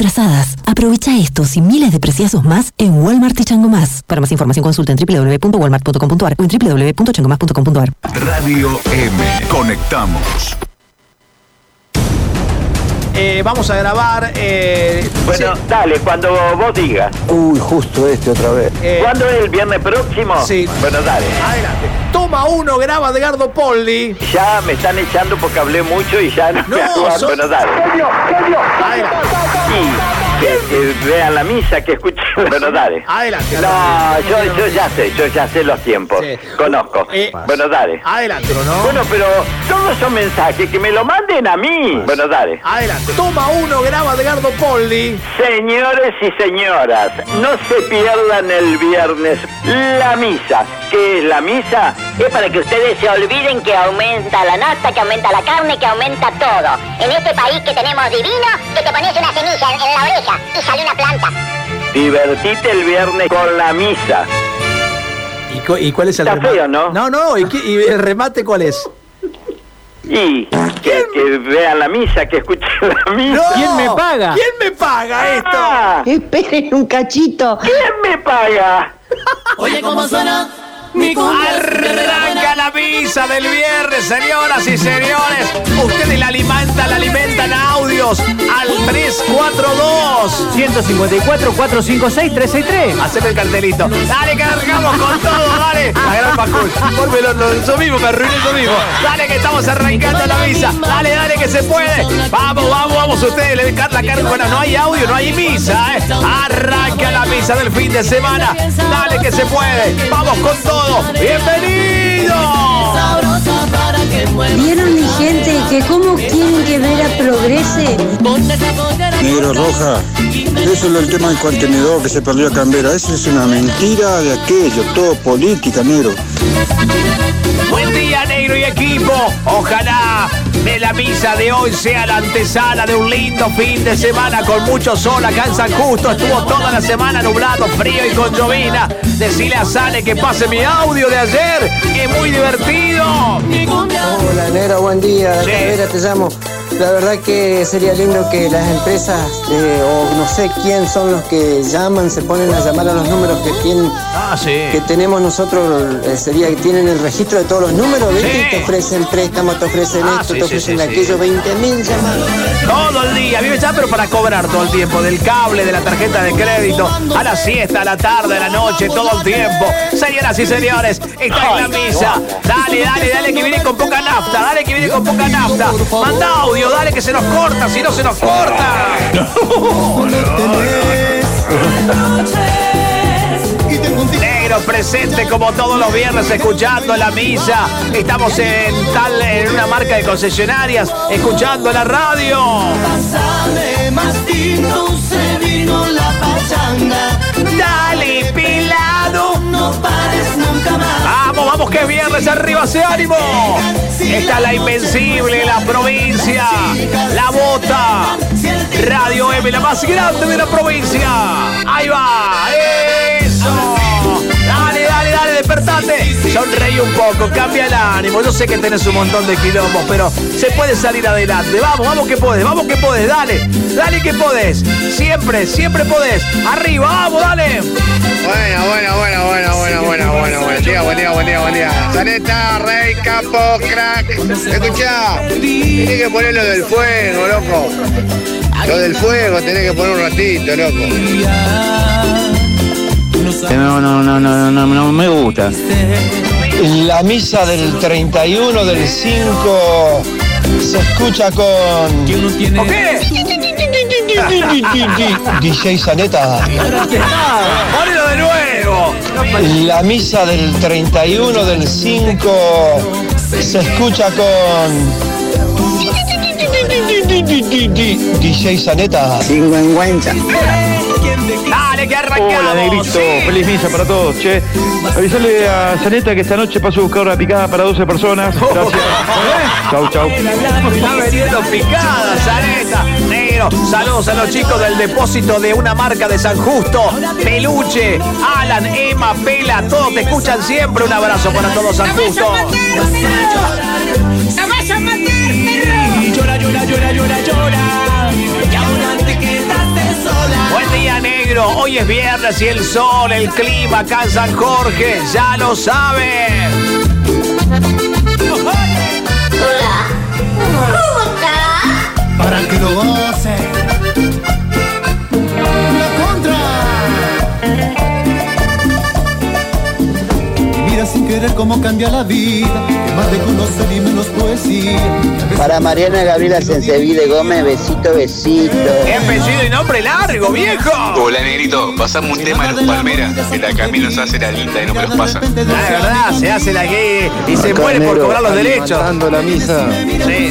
atrasadas. Aprovecha estos y miles de preciosos más en Walmart y Chango Más. Para más información consulta en www.walmart.com.ar o en www.changomás.com.ar. Radio M. Conectamos. Vamos a grabar. Bueno, sí. Dale, cuando vos digas. Uy, justo otra vez. ¿Cuándo es el viernes próximo? Sí. Bueno, dale. Adelante. Toma 1, graba Edgardo Polli. Ya me están echando porque hablé mucho y ya no me aguanto. Bueno, dale. ¡Genio! Adelante. Que vean la misa, que escuchen. Bueno, dale. Adelante. No, yo ya sé los tiempos. Sí. Conozco. Bueno, dale. Adelante, ¿no? Bueno, pero todos son mensajes, que me lo manden a mí. Bueno, dale. Adelante. Toma 1, graba Edgardo Polli. Señores y señoras, no se pierdan el viernes la misa. ¿Qué es la misa? Es para que ustedes se olviden que aumenta la nata, que aumenta la carne, que aumenta todo. En este país que tenemos divino, que te pones una semilla en la oreja y sale una planta. Divertite el viernes con la misa. ¿Y cuál es el remate? Está feo, ¿no? No. ¿Y el remate cuál es? Y que vean la misa, que escuchen la misa. No. ¿Quién me paga? ¿Quién me paga esto? Esperen un cachito. ¿Quién me paga? Oye, ¿cómo suena? Arranca la misa del viernes, señoras y señores. Ustedes la alimentan audios al 342-154-456-363. Haceme el cartelito. Dale, que arrancamos con todo, dale. La gran Facul. Yo mismo, me arruiné yo mismo. Dale, que estamos arrancando la misa. Dale, que se puede. Vamos. Ustedes le ven la carga. Bueno, no hay audio, no hay misa, Arranca la misa del fin de semana. Dale, que se puede. Vamos con todo. ¡Bienvenido! ¿Vieron, mi gente, que cómo quieren que Vera progrese? Negro Roja, eso es el tema del contenedor que se perdió acá en Vera. Eso es una mentira de aquello, todo política, negro. Buen día, negro y equipo. Ojalá de la misa de hoy sea la antesala de un lindo fin de semana con mucho sol acá en San Justo. Estuvo toda la semana nublado, frío y con llovina. Decile a Sale que pase mi audio de ayer. Es muy divertido. Hola, negro, buen día. Sí. Vera, te llamo. La verdad que sería lindo que las empresas, o no sé quién son los que llaman, se ponen a llamar a los números que tienen, que tenemos nosotros, sería que tienen el registro de todos los números, ¿viste? Sí. Y te ofrecen préstamos, te ofrecen esto, te ofrecen aquello, 20.000 llamados. Todo el día, a mí me llaman, pero para cobrar todo el tiempo, del cable, de la tarjeta de crédito, a la siesta, a la tarde, a la noche, todo el tiempo. Señoras y señores, está en la misa. Dale, que viene con poca nafta, Manda audio, dale, que se nos corta, si no se nos corta. Negro presente como todos los viernes escuchando la misa. Estamos en una marca de concesionarias escuchando la radio. Dale, pelado. No pares nunca más. Vamos, que es viernes, arriba ese ánimo. Esta es la Invencible, la provincia, la Bota, Radio M, la más grande de la provincia. Ahí va, eso. Dale, despertate. Sonreí un poco, cambia el ánimo. Yo sé que tenés un montón de quilombos, pero se puede salir adelante. Vamos que podés, dale que podés. Siempre podés. Arriba, vamos, dale. Buen día. Saneta, Rey, Capo, Crack. Escuchá, tenés que poner lo del fuego, loco. Lo del fuego tenés que poner un ratito, loco. No me gusta. La misa del 31 del 5 se escucha con... ¿Por qué? DJ Saneta. Ponelo de nuevo. La misa del 31 del 5 se escucha con... DJ Saneta. Sin vergüenza. Dale, que arrancamos. Hola, negrito. Sí. Feliz misa para todos, che. Avisale a Saneta que esta noche paso a buscar una picada para 12 personas. Gracias. Chau. Está vendiendo picada, Saneta. Negro, saludos a los chicos del depósito de una marca de San Justo. Peluche, Alan, Emma, Pela, todos te escuchan siempre. Un abrazo para todos, San Justo. ¡La vas a matar, perro! Llora. Y ahora te quedaste negro. Hoy es viernes y el sol, el clima acá en San Jorge, ya lo sabe. Hola. ¿Cómo estás? Para que lo goce. La contra. Mira sin querer cómo cambia la vida. Que más de conocer y menos poesía. Para Mariana Gabriela Sensevide Gómez, besito, besito. ¡Qué apellido y nombre largo, viejo! Hola, negrito, pasame un tema de los Palmeras, que la Camilo se hace la linda y no me los pasa. La verdad, se hace la gay y se muere por cobrar los derechos. Dando la misa. Sí.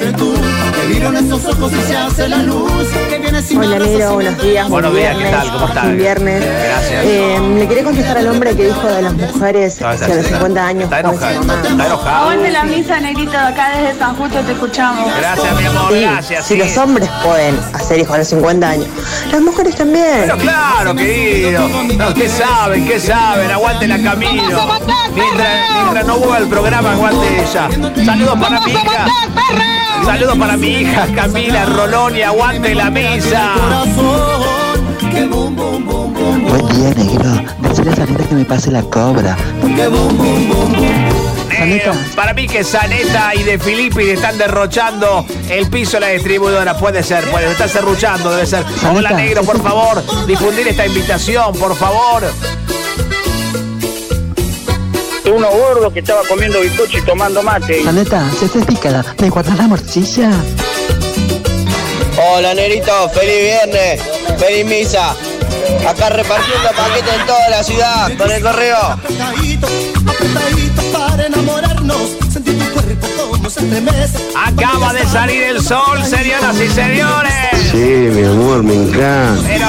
Hola, negro, buenos días. Buenos días, ¿qué tal? ¿Cómo estás? Un viernes. Gracias. Le quería contestar al hombre que dijo de las mujeres que a los 50 años. Está enojado. Aguante la misa, negrito, acá desde San Justo te escuchamos. Gracias, mi amor, Sí, gracias. si los hombres pueden hacer hijos a los 50 años, las mujeres también. Pero claro, querido. No, ¿qué saben? ¿Qué saben? Aguante la Camino. Mientras no vuelva el programa, aguante ella. Saludos para mi hija. Saludos para mi hija Camila Rolón y aguante la misa. Buen día, negro. Decirle a Saneta que me pase la cobra. Para mí que Saneta y De Filippi están derrochando el piso de la distribuidora. Puede ser, estar serruchando, debe ser. Hola, negro, por favor, difundir esta invitación, por favor. Uno gordo que estaba comiendo bizcocho y tomando mate. Saneta, si estás picada, ¿me guardas la morcilla? Hola, negrito, feliz viernes, feliz misa. Acá repartiendo paquetes en toda la ciudad con el correo. Para enamorarnos, sentir tu cuerpo como se estremece. Acaba de salir el sol, señoras y señores. Sí, mi amor, me encanta. Pero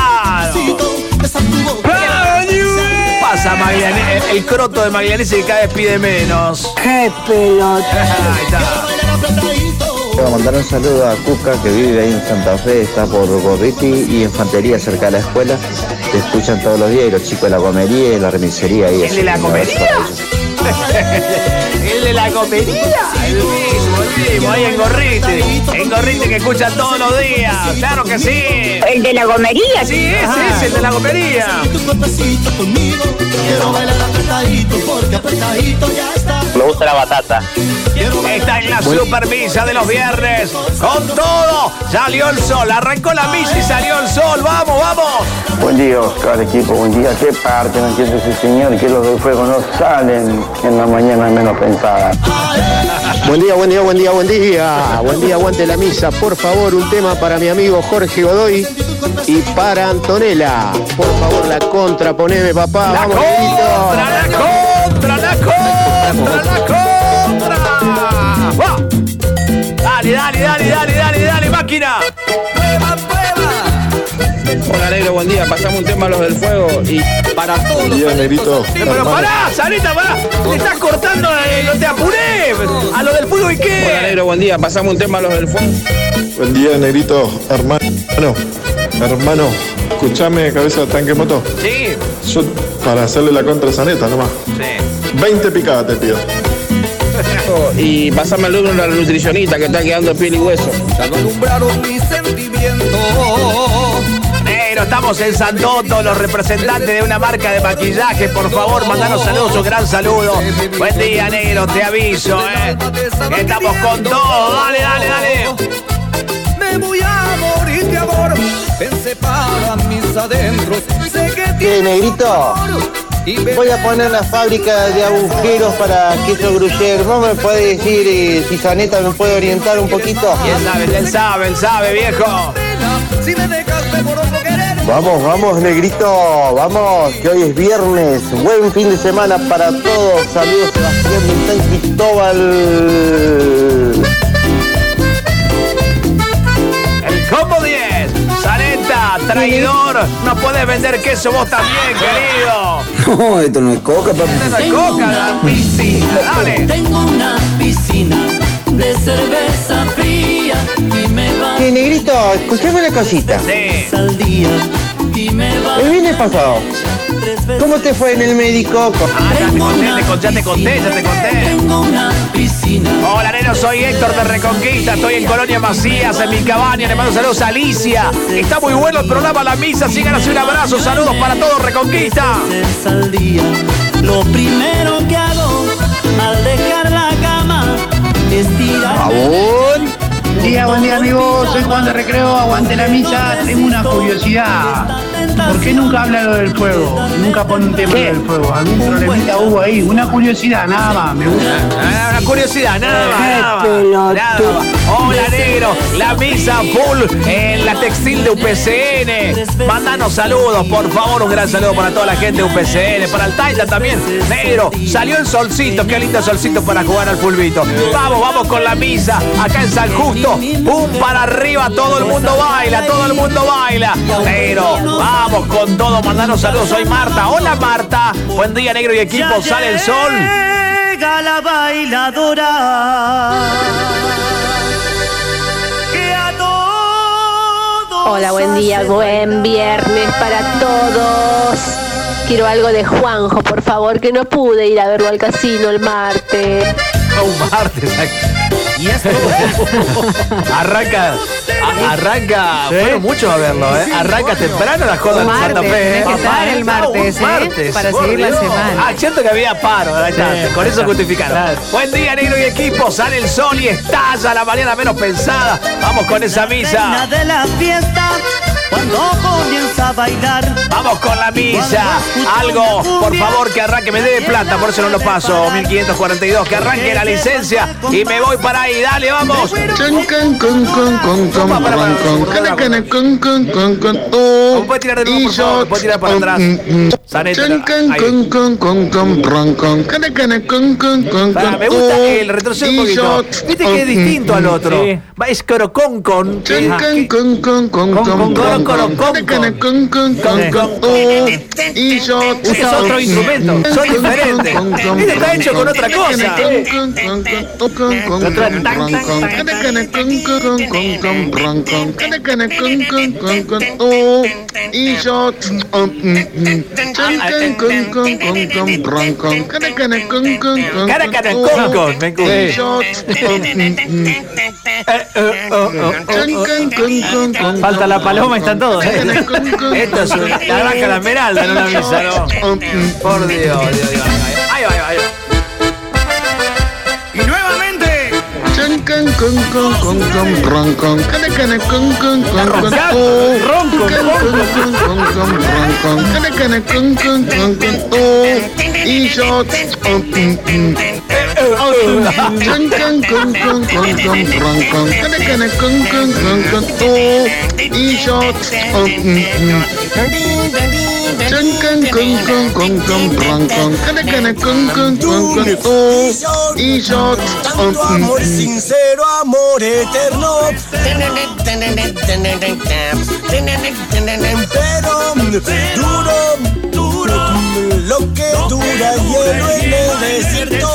claro. ¿Qué pasa, Maglianese? El croto de Maglianese que cada vez pide menos. ¡Qué pelota! Ahí está. Quiero mandar un saludo a Cuca, que vive ahí en Santa Fe, está por Gorriti y Infantería, cerca de la escuela. Te escuchan todos los días, y los chicos de la comería y la remisería. ¿El de la comería? ¿El de la comería? El mismo, ahí en Gorriti que escuchan todos los días, claro que sí. ¿El de la gomería? Sí, ese es el de la gomería. Me gusta la batata. Está en la super misa de los viernes. Con todo, salió el sol, arrancó la misa y salió el sol. ¡Vamos, vamos! Buen día, Oscar, equipo, buen día. ¿Qué parte no entiende ese señor? Que los del fuego no salen en la mañana menos pensada. Buen día, buen día, buen día, buen día. Buen día, aguante la misa. Por favor, un tema para mi amigo Jorge Godoy y para Antonella. Por favor, la contra, poneme, papá. La vamos, contra, la contra, la contra, la contra. ¡Va! Dale, máquina. Hola, negro, buen día. Pasamos un tema a los del fuego y para todos. Buen día, negrito. Pero pará, Sarita, pará. Te estás cortando, no te apuré. A lo del fuego y Hola, qué. negro, buen día. Pasamos un tema a los del fuego. Buen día, negrito, hermano, escuchame, cabeza de tanque moto. Sí. Yo, para hacerle la contra a Saneta nomás. Sí. 20 picadas te pido. Y pasame al número a la nutricionista que está quedando piel y hueso. Se alumbraron mis sentimientos. Negro, estamos en Santoto, los representantes de una marca de maquillaje. Por favor, mandanos saludos, un gran saludo. Buen día, negro, te aviso, que estamos con todo. Dale. Me voy a morir de amor. Pensé para mis adentros. Sé que ¿Qué, negrito? Voy a poner la fábrica de agujeros para queso gruyere. ¿Vos me podés decir si Saneta me puede orientar un poquito? Él sabe, viejo. Si me dejaste por otro querer. Vamos, negrito, vamos, que hoy es viernes. Buen fin de semana para todos. Saludos, Sebastián de San Cristóbal. El combo 10. Saneta, traidor. No podés vender queso vos también, querido. No, esto no es coca, papi. Esto no es coca, la piscina. Dale. Tengo una piscina de cerveza fría y me va. Negrito, escuchame una cosita. Sí. Al día y me va. El viernes pasado ¿Cómo te fue en el médico? Ya te conté. Hola, neno, soy Héctor de Reconquista. Estoy en Colonia Macías, en mi cabaña. Le mando saludos a Alicia. Está muy bueno el programa La Misa. Sigan así, un abrazo. Saludos para todos, Reconquista. Lo primero que hago al dejar la cama es tirar. Buen día amigos, soy Juan de Recreo, aguante la misa. Tengo una curiosidad. ¿Por qué nunca habla lo del fuego? Nunca pone un tema del fuego. ¿Algún problemita hubo ahí? Una curiosidad, nada más, me gusta. Una curiosidad, nada más. Hola, negro, la misa full en la textil de UPCN. Mandanos saludos, por favor, un gran saludo para toda la gente de UPCN, para el Taita también. Negro, salió el solcito, qué lindo solcito para jugar al fulbito. Vamos con la misa, acá en San Justo. Pum para arriba, todo el mundo baila. Negro, vamos con todo, mandanos saludos. Soy Marta. Hola, Marta. Buen día, negro y equipo. Sale el sol. Llega la bailadora. Hola, buen día, buen viernes para todos. Quiero algo de Juanjo, por favor, que no pude ir a verlo al casino el martes. Un martes. Y esto arranca. ¿Sí? Bueno, mucho a verlo, ¿eh? Arranca temprano la joda en Santa Fe, ¿eh? Tiene que estar el martes, martes, para seguir la semana. Siento que había paro, con eso justificaron. Claro. Buen día, negro y equipo. Sale el sol y estalla la mañana menos pensada. Vamos con esa misa. De la fiesta, cuando comienza a bailar. Vamos con la misa. Algo, por favor, que arranque. Me debe plata, por eso no lo paso. 1542. Que arranque la licencia y me voy para ahí. Dale, vamos. ¿Puedes tirar de nuevo, por favor? ¿Puedes tirar para atrás? Me gusta que el retroceso un poquito. Viste que es distinto al otro. Es coroconcon. Es otro instrumento. Son diferentes. Este está hecho con otra cosa. Falta la paloma y están todos. Esto es una naranja la esmeralda, no la misa, ¿no? Por Dios. Ahí va. Y nuevamente. Tanto amor sincero, amor eterno. Pero duro, lo que dura hielo en el desierto.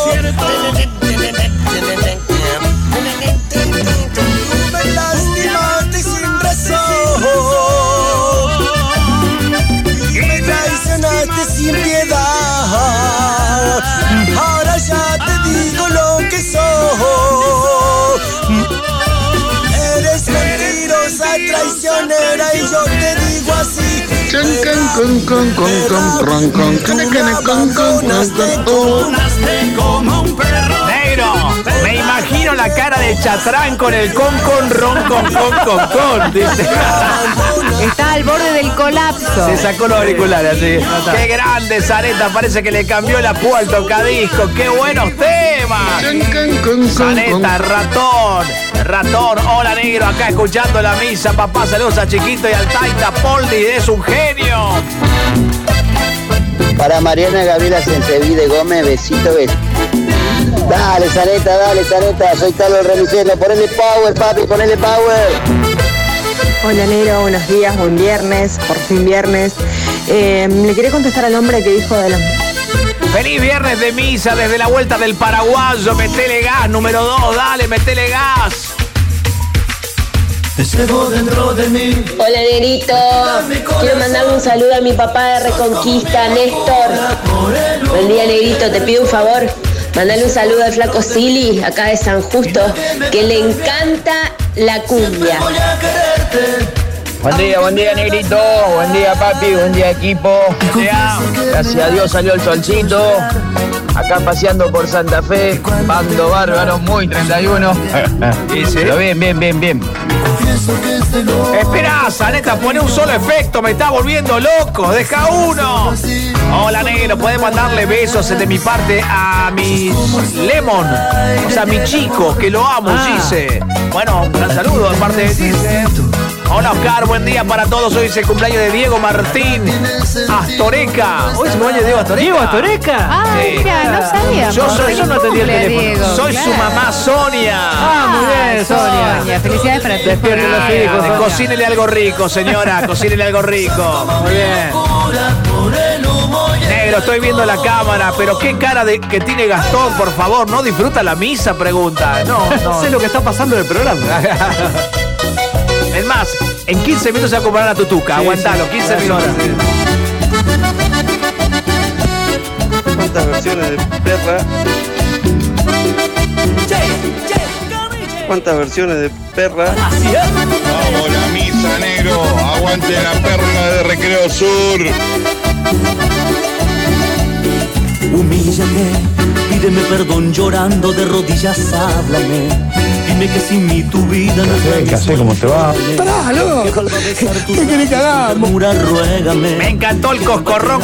Me lastimaste sin razón y me traicionaste sin piedad. Ahora ya te digo lo que soy. Eres mentirosa, traicionera y yo te digo así. Negro, me imagino la cara de Chatrán con el con, dice. Está al borde del colapso. Se sacó los auriculares, así. Qué grande, Zaneta, parece que le cambió la púa al tocadisco. ¡Qué buenos temas! Zaneta, ratón, hola, negro, acá escuchando la misa, papá, saludos a Chiquito y al Taita. Poldi, es un genio. Para Mariana Gabriela Sensevide Gómez, besito. Dale, Zaneta, soy Carlos Remisero. Ponele power, papi, ponele power. Hola, negro, buenos días, buen viernes, por fin viernes. Le quería contestar al hombre que dijo de los... Feliz viernes de misa desde la vuelta del paraguayo. Metele gas, número 2, dale, metele gas. dentro de mí. Hola, Negrito. Quiero mandarle un saludo a mi papá de Reconquista, Néstor. Buen día, Negrito. Te pido un favor. Mandale un saludo al flaco Silly, acá de San Justo, que le encanta la cumbia. Buen día, Negrito. Buen día, papi. Buen día, equipo. Gracias a Dios salió el solcito. Acá paseando por Santa Fe. Bando bárbaro, muy 31. Pero bien. Espera, Zaneta, pone un solo efecto, me está volviendo loco. Deja uno. Hola, negro, puedes mandarle besos de mi parte a mi Lemon, o sea, mi chico, que lo amo, Gise. Bueno, un gran saludo de parte de Gise. Hola, Oscar, buen día para todos. Hoy es el cumpleaños de Diego Martín Astoreca. Hoy es el cumpleaños de Diego Astoreca. ¿Diego Astoreca? Ah, sí. mira, no sabía. Yo no atendí el teléfono. Diego. Soy su mamá, Sonia. Ah, muy bien, Sonia. Felicidades para ti. Despierten los hijos. Cocínele algo rico, señora. Cocínele algo rico. Muy bien. Negro, estoy viendo la cámara, pero qué cara que tiene Gastón, por favor. ¿No disfruta la misa? Pregunta. No. Sé lo que está pasando en el programa. Es más, en 15 minutos se va a comprar a Tutuca. Aguantalo, 15 minutos. ¿Cuántas versiones de perra? ¿Cuántas versiones de perra? Vamos la misa, negro. Aguante la perla de Recreo Sur. Humíllate, pídeme perdón llorando de rodillas, háblame. Dime que sin mí tu vida no es. ¿Qué haces? ¿Cómo te va? ¡Pará, loco! ¿Qué querés que hagamos? Me encantó el coscorrón.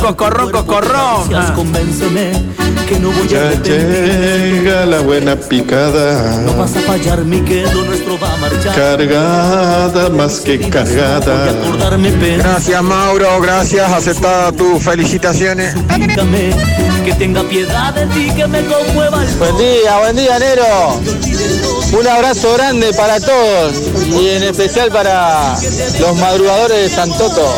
Convénceme que no voy a Ya llega la buena picada. No vas a fallar, mi quedo nuestro va a marchar. Cargada más que cargada. Gracias, Mauro, gracias, aceptada tus felicitaciones. Dígame que tenga piedad de ti, que me conmueva el. Buen día, Nero. Un abrazo grande para todos y en especial para los madrugadores de Santoto.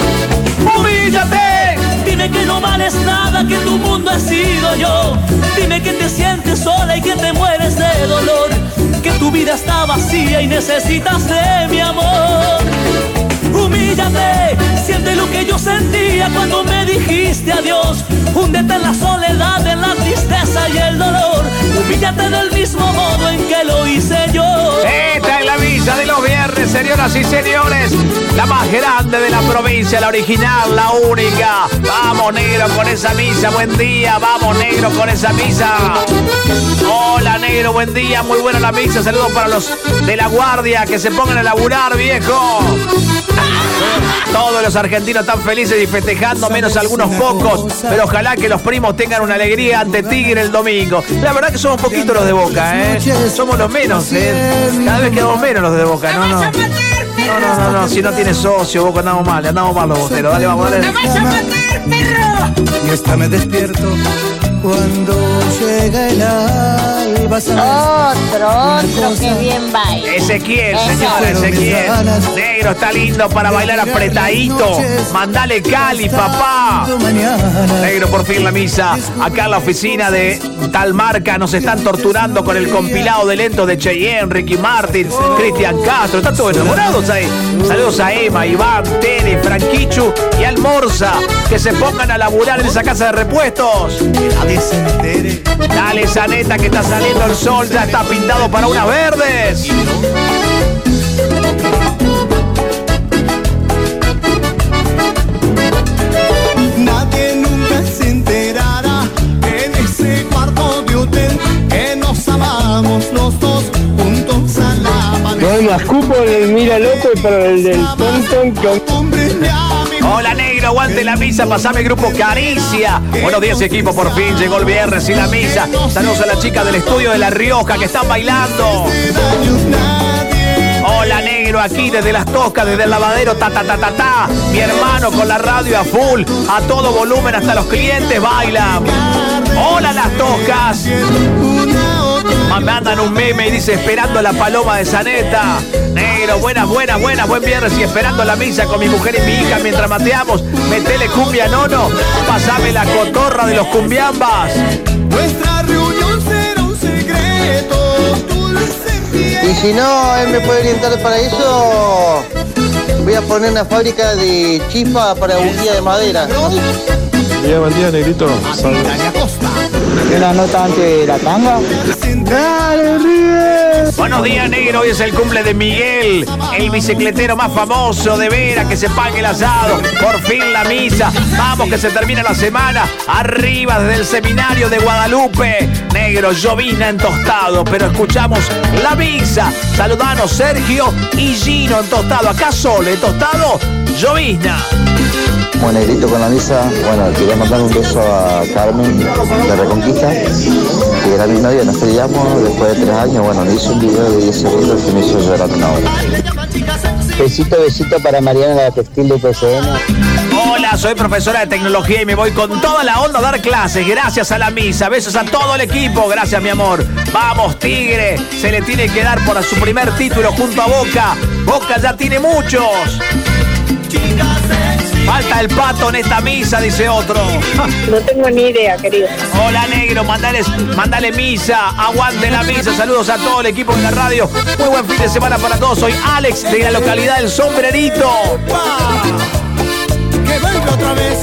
¡Humíllate! Dime que no vales nada, que tu mundo he sido yo. Dime que te sientes sola y que te mueres de dolor. Que tu vida está vacía y necesitas de mi amor. Humíllate, siente lo que yo sentía cuando me dijiste adiós. Húndete en la soledad, en la tristeza y el dolor. Humíllate del mismo modo en que lo hice yo. Esta es la misa de los viernes, señoras y señores. La más grande de la provincia, la original, la única. Vamos, negro, con esa misa, buen día. Vamos, negro, con esa misa. Hola, negro, buen día, muy buena la misa. Saludos para los de la guardia, que se pongan a laburar, viejo. Todos los argentinos están felices y festejando, menos algunos pocos, pero ojalá que los primos tengan una alegría ante Tigre el domingo. La verdad que somos poquitos los de Boca, somos los menos, cada vez quedamos menos los de Boca, no, si no tienes socio, Boca, andamos mal los boteros, dale, vamos, dale. ¡Me vas a matar, perro! Y esta me despierto cuando llega el alba. Otro que bien baila. Ezequiel, señor, Ezequiel. Negro, está lindo para bailar apretadito. Mandale Cali, papá. Negro, por fin la misa. Acá en la oficina de tal marca nos están torturando con el compilado de lentos de Cheyenne, Ricky Martin, Cristian Castro. Están todos enamorados ahí. Saludos a Emma, Iván, Tere, Franquichu y Almorza. Que se pongan a laburar en esa casa de repuestos. Dale, Zaneta, que está saliendo el sol, ya está pintado para unas verdes. Nadie nunca se enterará en ese cuarto de hotel que nos amamos los dos juntos a la pared. No hay más cupo en el Mira Loco y para el del Tonton. Hola, negro, aguante la misa, pasame el grupo Caricia. Buenos días, equipo, por fin llegó el viernes y la misa. Saludos a la chica del estudio de La Rioja que están bailando. Hola, negro, aquí desde Las Toscas, desde el lavadero, ta. Mi hermano con la radio a full, a todo volumen, hasta los clientes bailan. Hola, Las Toscas. Me mandan un meme y dice esperando la paloma de Zaneta. Negro, buenas, buen viernes y esperando la misa con mi mujer y mi hija mientras mateamos. Metele cumbia, nono. Pasame la cotorra de los cumbiambas. Nuestra reunión será un secreto, tú la sentías. Y si no, él me puede orientar para eso. Voy a poner una fábrica de chispa para bujía de madera. Buen día, negrito. ¿Y una nota antes de la tanga? ¡Dale, River! Buenos días, negro. Hoy es el cumple de Miguel, el bicicletero más famoso de Vera. Que se pague el asado. Por fin la misa. Vamos, que se termina la semana. Arriba desde el seminario de Guadalupe. Negro, llovizna en Tostado, pero escuchamos la misa. Saludanos Sergio y Gino en Tostado. Acá Sole, Tostado, llovizna. Bueno, negrito con la misa. Bueno, quería mandar un beso a Carmen de Reconquista, que era mi novia, nos peleamos después de 3 años. Bueno, le hice un video de 10 segundos que me hizo llorar una hora. Besito para Mariana de la Textil de PCN. Hola, soy profesora de tecnología y me voy con toda la onda a dar clases gracias a la misa. Besos a todo el equipo, gracias mi amor. Vamos, Tigre, se le tiene que dar por su primer título junto a Boca. Boca ya tiene muchos. Falta el Pato en esta misa, dice otro. No tengo ni idea, querido. Hola, negro, mandale misa, aguante la misa. Saludos a todo el equipo de la radio. Muy buen fin de semana para todos. Soy Alex de la localidad del Sombrerito. Que venga otra vez.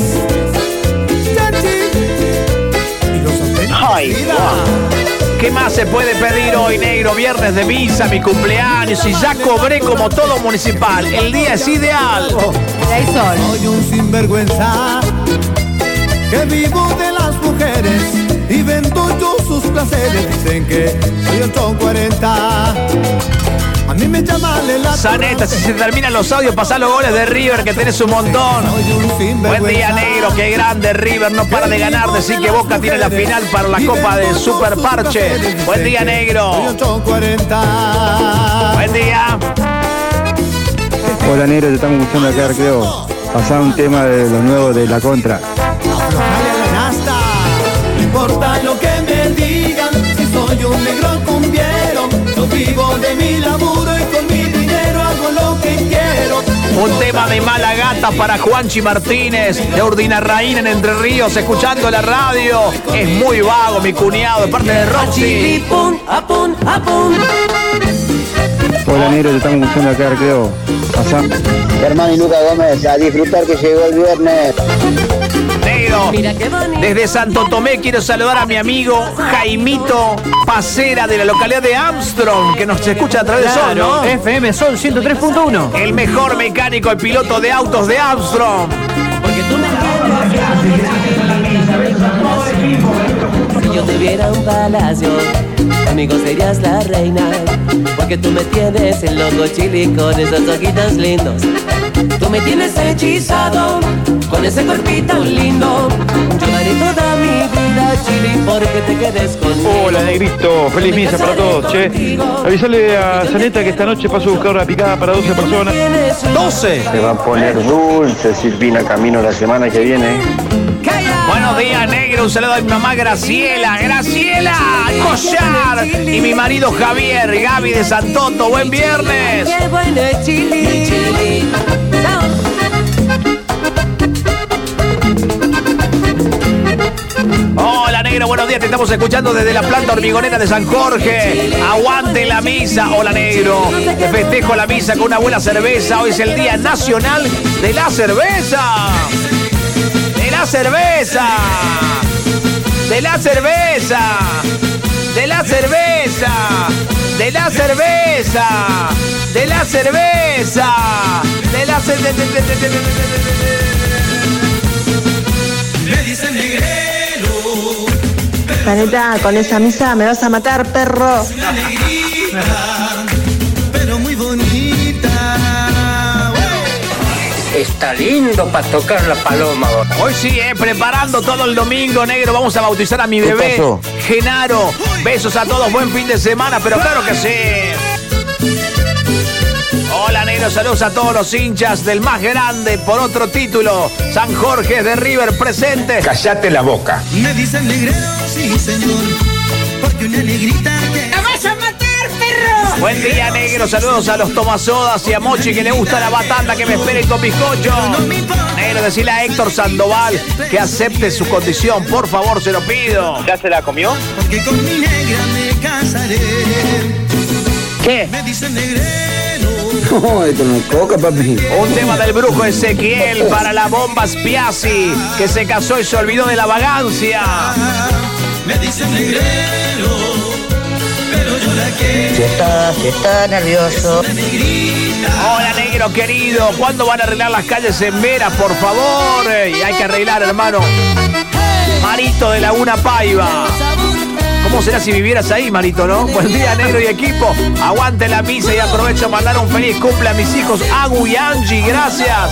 Ay, ¿qué más se puede pedir hoy, negro? Viernes de misa, mi cumpleaños y ya cobré como todo municipal. El día es ideal. Soy un sinvergüenza que vivo de las mujeres y vendo yo sus placeres. Dicen que soy 840. A mí me llaman la Saneta, si se terminan los audios, pasá los goles de River, que tenés un montón. Buen día, negro, qué grande River, no para de ganar. Decir que Boca tiene la final para la Copa de Super Parche. Buen día, negro. Buen día. Hola, negro, te estamos escuchando acá, creo. Pasá un tema de los nuevos de La Contra. No importa lo que me digan, si soy un negro cumbiero, yo vivo de mi laburo y con mi dinero hago lo que quiero. Un tema de Mala Gata para Juanchi Martínez de Urdinarraín en Entre Ríos, escuchando la radio. Es muy vago, mi cuñado, de parte de Roxy. Hola, negro, te estamos escuchando acá, creo. Pasá. Hermano y Luca Gómez, a disfrutar que llegó el viernes. Negro, desde Santo Tomé quiero saludar a mi amigo Jaimito Pacera de la localidad de Armstrong, que nos escucha a través de Sol, ¿no? FM Sol 103.1. El mejor mecánico y piloto de autos de Armstrong. Porque tú me si yo tuviera un palacio, conmigo serías la reina. Porque tú me tienes el loco chili con esos ojitos lindos. Tú me tienes hechizado con ese cuerpito lindo. Yo daré toda mi vida, chili, porque te quedes conmigo. Hola, negrito, feliz misa para todos, che. Avisale a Saneta que esta noche paso a buscar una picada para 12 personas. 12. Se va a poner dulce, Silvina, camino la semana que viene. Buenos días, negro. Un saludo a mi mamá Graciela. Graciela Collar. Y mi marido Javier. Gaby de Santoto. Buen viernes. Qué bueno es chili, chili. Hola, negro. Buenos días. Te estamos escuchando desde la planta hormigonera de San Jorge. Aguante la misa. Hola, negro. Te festejo la misa con una buena cerveza. Hoy es el Día Nacional de la Cerveza. ¡De la cerveza! ¡De la cerveza! ¡De la cerveza! ¡De la cerveza! ¡De la cerveza! ¡De la cerveza! Me dicen negrero. Saneta, con esa misa me vas a matar, perro. Pero muy bonita. Está lindo para tocar la paloma. Hoy sí, preparando todo el domingo, negro. Vamos a bautizar a mi bebé, Genaro. Besos a todos, buen fin de semana, pero claro que sí. Hola, negro, saludos a todos los hinchas del más grande por otro título. San Jorge de River presente. Cállate la boca. Me dicen negrero, sí señor, porque una negrita que... ¡La vas a matar, perro! Buen día, negro. Saludos a los tomasodas y a Mochi que le gusta la batata, que me esperen con bizcocho. Negro, decirle a Héctor Sandoval que acepte su condición. Por favor, se lo pido. ¿Ya se la comió? Porque con mi negra me casaré. ¿Qué? No, esto no es coca, papi. Un tema del brujo Ezequiel para la bomba Spiazzi, que se casó y se olvidó de la vagancia. Me dicen negrero, pero yo la quiero. Si está nervioso. Hola, negro querido. ¿Cuándo van a arreglar las calles en Vera, por favor? Y hay que arreglar, hermano. Marito de Laguna Paiva. ¿Cómo será si vivieras ahí, Marito, no? Buen día, negro y equipo. Aguante la misa y aprovecho a mandar un feliz cumple a mis hijos Agu y Angie. Gracias.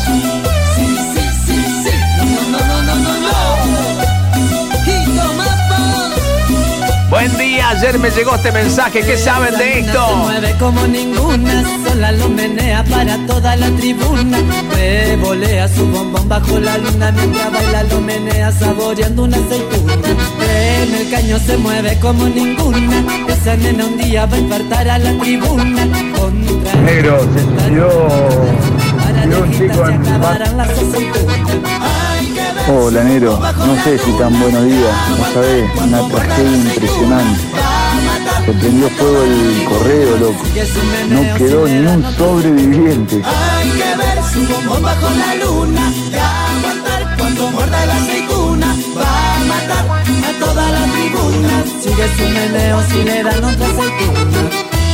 Buen día, ayer me llegó este mensaje. ¿Qué saben de esto? Se mueve como ninguna, sola lo menea para toda la tribuna. Revolea su bombón bajo la luna, mientras baila lo menea saboreando una aceituna. En el caño se mueve como ninguna, esa nena un día va a infartar a la tribuna. Contra Negro, se suicidó un chico en las aceitunas. Hola, Nero. No sé si tan buenos días. No sabés, una tragedia impresionante. Se prendió fuego el correo, loco. No quedó ni un sobreviviente. Hay que ver su bombón bajo la luna. Va a matar cuando muerda la aceituna. Va a matar a toda la tribuna. Sigue su meneo si le dan otra aceituna.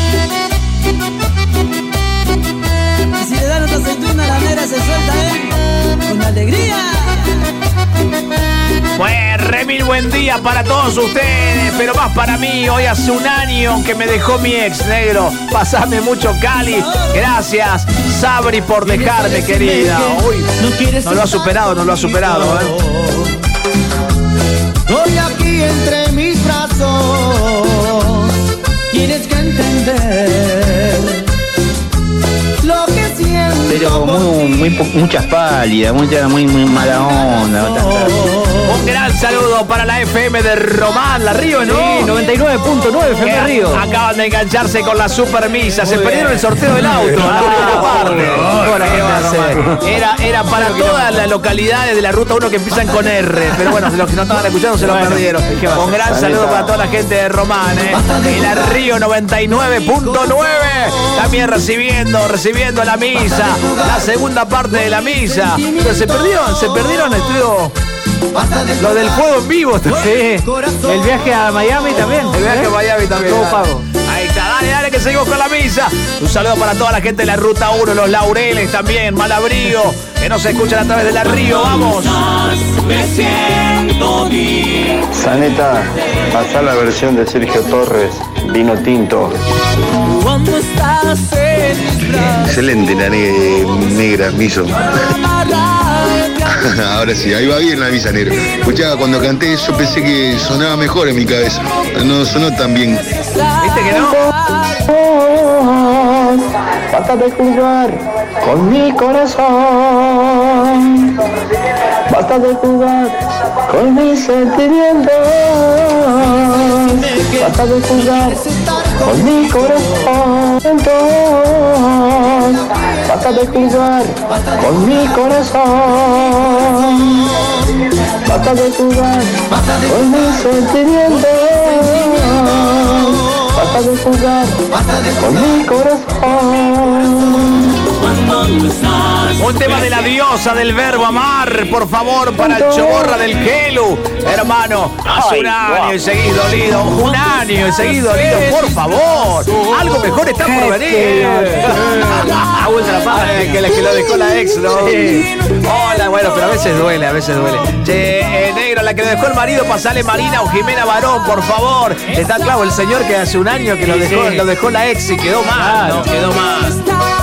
Y si le dan otra aceituna, la negra se suelta, con alegría. Pues, remil buen día para todos ustedes, pero más para mí. Hoy hace un año que me dejó mi ex, negro. Pasame mucho, Cali. Gracias, Sabri, por dejarme, querida. Uy, no lo ha superado, Hoy aquí entre mis brazos tienes que entender lo que siento. Pero muchas pálidas, muy mala onda. Un gran saludo para la FM de Román, La Río, ¿no? Sí, 99.9 FM Río. Acaban de engancharse con la super misa. Se perdieron el sorteo del auto. Era para todas las localidades de la ruta 1 que empiezan con R. Pero bueno, los que no estaban escuchando se lo perdieron. Un gran saludo para toda la gente de Román, y La Río 99.9. También recibiendo la misa, la segunda parte de la misa. Pero se perdieron lo del fuego en vivo. Sí. El viaje a Miami también. Todo pago. Ahí está, dale que seguimos con la misa. Un saludo para toda la gente de la Ruta 1, los Laureles también, Malabrigo, que nos escuchan a través de La Río. Vamos. Me siento bien. Saneta, pasá la versión de Sergio Torres, Vino Tinto. Cuando estás en mis brazos. Excelente la negra, miso. Ahora sí, ahí va bien la misa, negro. Escuchá, cuando canté eso pensé que sonaba mejor en mi cabeza. No sonó tan bien. ¿Viste que no? Basta de jugar con mi corazón. Basta de jugar con mis sentimientos. Basta de jugar con mi corazón. Basta de jugar con mi corazón. Basta de jugar con mis sentimientos. Basta de jugar con mi corazón. Un tema de la diosa del verbo amar, por favor, para el Choborra del Gelu. Hermano, hace un año y seguís dolido. Un año y seguís dolido, por favor. Algo mejor está por venir. Ha vuelto la paz. Que lo dejó la ex, ¿no? Sí. Hola, bueno, pero a veces duele. Che, negro, la que lo dejó el marido, pasale Marina o Jimena Barón, por favor. Está claro, el señor que hace un año que lo dejó la ex y quedó mal, ¿no? Quedó mal.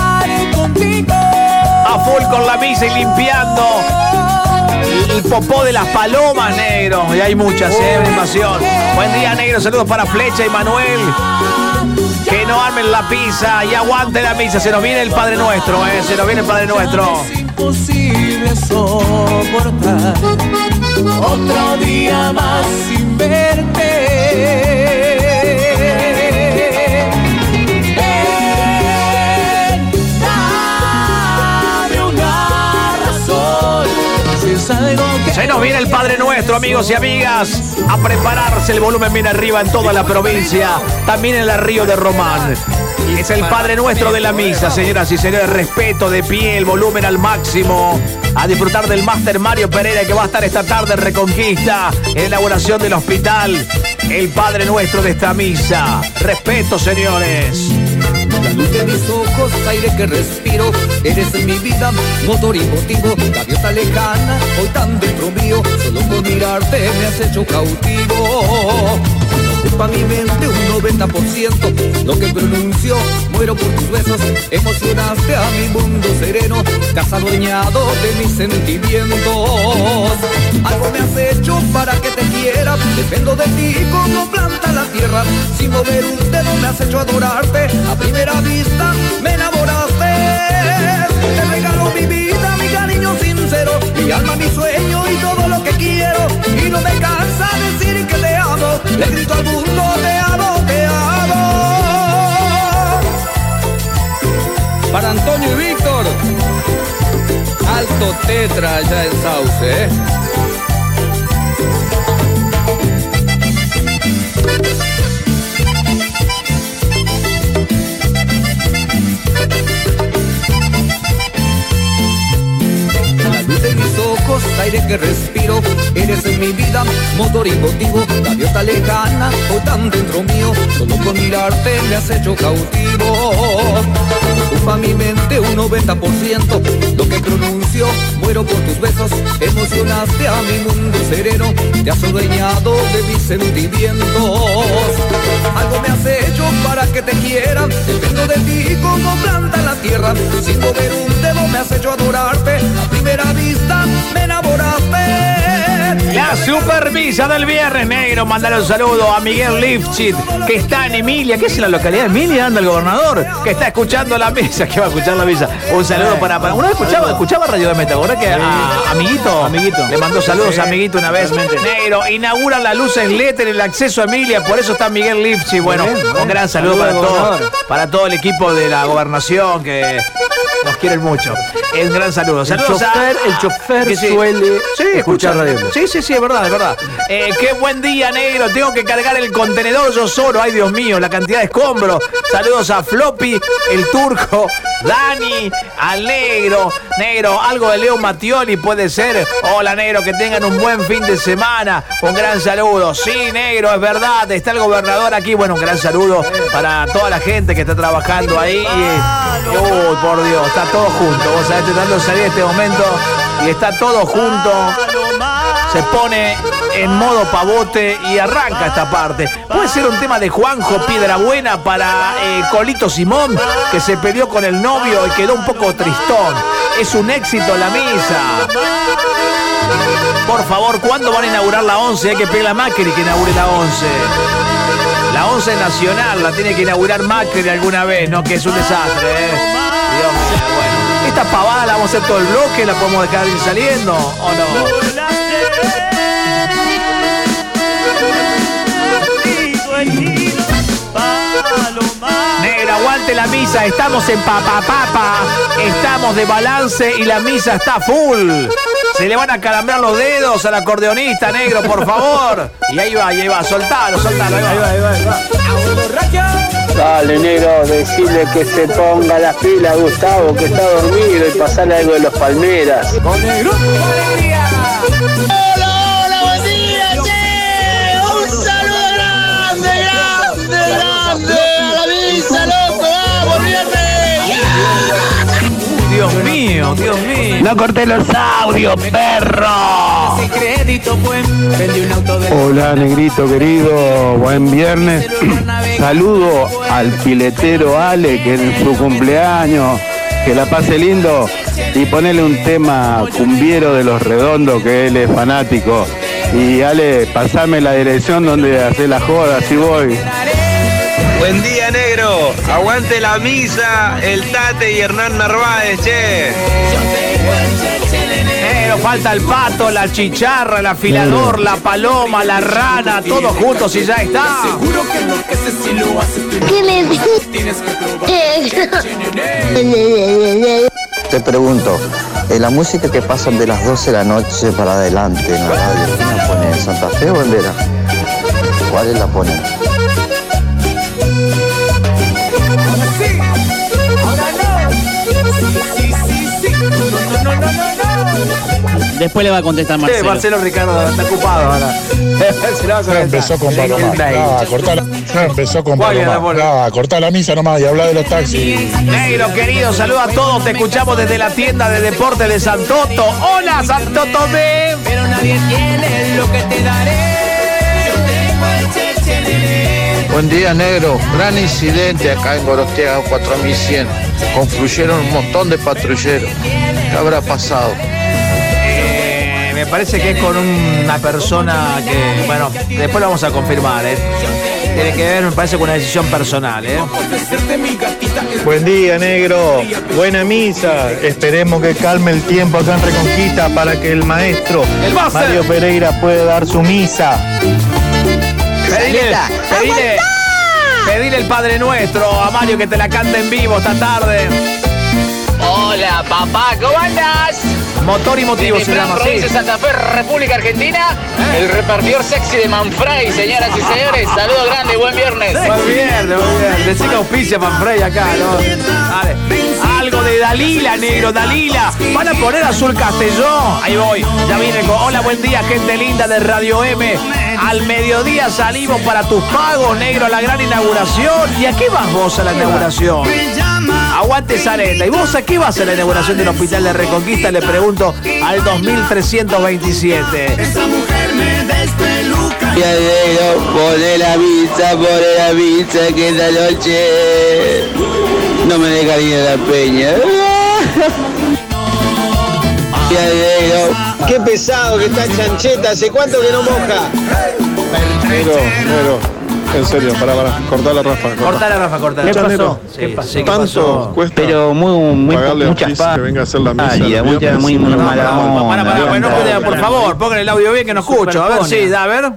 A full con la misa y limpiando el popó de las palomas, negro. Y hay muchas, invasión. Buen día, negro. Saludos para Flecha y Manuel. Que no armen la pizza y aguante la misa. Se nos viene el Padre Nuestro, se nos viene el Padre Nuestro. Es imposible soportar otro día más sin verte. Se nos viene el Padre Nuestro, amigos y amigas. A prepararse, el volumen viene arriba en toda la provincia, también en La Río de Román. Es el Padre Nuestro de la misa, señoras y señores. Respeto, de pie, el volumen al máximo. A disfrutar del Máster Mario Pereira, que va a estar esta tarde en Reconquista, en elaboración del hospital. El Padre Nuestro de esta misa. Respeto, señores. La luz de mis ojos, aire que respiro, eres en mi vida, motor y motivo, la diosa lejana, hoy tan dentro mío, solo con mirarte me has hecho cautivo. Ocupa mi mente un 90%, lo que pronuncio, muero por tus besos, emocionaste a mi mundo sereno, te has adueñado de mis sentimientos. Algo me has hecho para que te quiera, dependo de ti como planta la tierra, sin mover un dedo me has hecho adorarte, a primera vista me enamoraste. Te regalo mi vida, mi cariño sincero, mi alma, mi sueño y todo lo que quiero, y no me cansa decir que te amo, le grito al mundo te amo, te amo. Para Antonio y Víctor, Alto Tetra allá en Sauce, de mis ojos, aire que respiro, eres en mi vida, motor y motivo, la diosa lejana, hoy tan dentro mío, solo con mirarte me has hecho cautivo. Ocupa mi mente un 90%, lo que pronuncio, muero por tus besos, emocionaste a mi mundo sereno, te has adueñado de mis sentimientos. Algo me has hecho para que te quiera, dependo de ti como planta en la tierra, sin mover un dedo me has hecho adorarte, a primera vista me enamoraste. La supervisa del viernes, negro. Mandale un saludo a Miguel Lifchit, que está en Emilia. ¿Qué es en la localidad de Emilia? Anda el gobernador, que está escuchando la misa. Que va a escuchar la misa. Un saludo para una vez escuchaba Radio de Meta. ¿Verdad que a Amiguito le mandó saludos a Amiguito una vez? Negro, inauguran las luces LED en el acceso a Emilia. Por eso está Miguel Lifchit. Bueno, un gran saludo para todo el equipo de la gobernación, que nos quieren mucho. Un gran saludo. Saludos el chofer suele escuchar radio. Sí, es verdad. Qué buen día, negro. Tengo que cargar el contenedor yo solo. Ay, Dios mío, la cantidad de escombros. Saludos a Floppy, el turco, Dani, al negro. Negro, algo de Leo Mattioli puede ser. Hola, negro, que tengan un buen fin de semana. Un gran saludo. Sí, negro, es verdad. Está el gobernador aquí. Bueno, un gran saludo para toda la gente que está trabajando ahí. Uy, por Dios, está todo junto. Vos sabés, tratando de salir de este momento y está todo junto. Se pone en modo pavote y arranca esta parte. Puede ser un tema de Juanjo Piedrabuena para Colito Simón, que se peleó con el novio y quedó un poco tristón. Es un éxito la misa. Por favor, ¿cuándo van a inaugurar la 11? Hay que pedir a Macri que inaugure la 11. La 11 nacional la tiene que inaugurar Macri alguna vez, ¿no? Que es un desastre, Dios mío, bueno. Esta pavada la vamos a hacer todo el bloque, la podemos dejar ir saliendo, ¿o no? Negra, aguante la misa, estamos en papa, estamos de balance y la misa está full. Se le van a calambrar los dedos al acordeonista, negro, por favor. Y ahí va, soltalo, ahí va. Dale, negro, decirle que se ponga las pilas a Gustavo, que está dormido, y pasarle algo de los Palmeras. Con negro. Hola, buen día, che. Un saludo grande a la misa, loco, vamos, viernes. Dios mío. No corté los audios, perro. Hola, negrito querido, buen viernes. Saludo al piletero Ale, que es su cumpleaños, que la pase lindo, y ponele un tema cumbiero de Los Redondos, que él es fanático. Y Ale, pasame la dirección donde hace la joda, así voy. Buen día, negro. Aguante la misa, el Tate y Hernán Narváez, che. Negro, falta el pato, la chicharra, el afilador, la paloma, la rana, todos juntos y ya está. ¿Qué le dices? Te pregunto, en la música que pasan de las 12 de la noche para adelante en la radio, ¿quién la pone? ¿En Santa Fe o en Vera? ¿Cuáles la ponen? Después le va a contestar Marcelo. Sí, Marcelo Ricardo está ocupado ahora. Ya empezó con Paloma. Ya empezó con Paloma. Cortá la misa nomás y habla de los taxis. Negro querido, saluda a todos. Te escuchamos desde la tienda de deporte de Santoto. Hola, Santoto B. Pero nadie tiene lo que te daré. Yo tengo el Chechelele. Buen día, negro. Gran incidente acá en Gorostiaga 4100. Confluyeron un montón de patrulleros. ¿Qué habrá pasado? Me parece que es con una persona que, bueno, después lo vamos a confirmar, Tiene que ver, me parece, con una decisión personal, Buen día, negro. Buena misa. Esperemos que calme el tiempo acá en Reconquista para que el maestro Mario Pereira pueda dar su misa. Pedile el Padre Nuestro a Mario que te la cante en vivo esta tarde. Hola, papá, ¿cómo andás? Motor y motivo se llama así. Provincia de Santa Fe, República Argentina, el repartidor sexy de Manfrey, señoras y señores. Saludos grandes, buen viernes. Buen viernes. Decí que auspicia Manfrey acá, ¿no? Dale. Algo de Dalila, negro, Dalila. Van a poner Azul Castellón. Ahí voy. Ya viene con hola, buen día, gente linda de Radio M. Al mediodía salimos para tus pagos, negro, a la gran inauguración. ¿Y a qué vas vos a la inauguración? Aguante Zareta. ¿Y vos a qué vas a la inauguración del Hospital de Reconquista? Le pregunto al 2327. Esa mujer me despeluca. Poné la pizza que esta noche no me deja ir a la peña. Qué pesado que está Chancheta, ¿hace cuánto que no moja? Negro, en serio, para, cortala, Rafa. Cortala. ¿Qué pasó? ¿Qué ¿Tanto cuesta pero muy pagarle a muchas Ortiz que venga a hacer la misa? muy mala onda. Para, por favor, pongan el audio bien que no escucho. A ver, sí, a ver.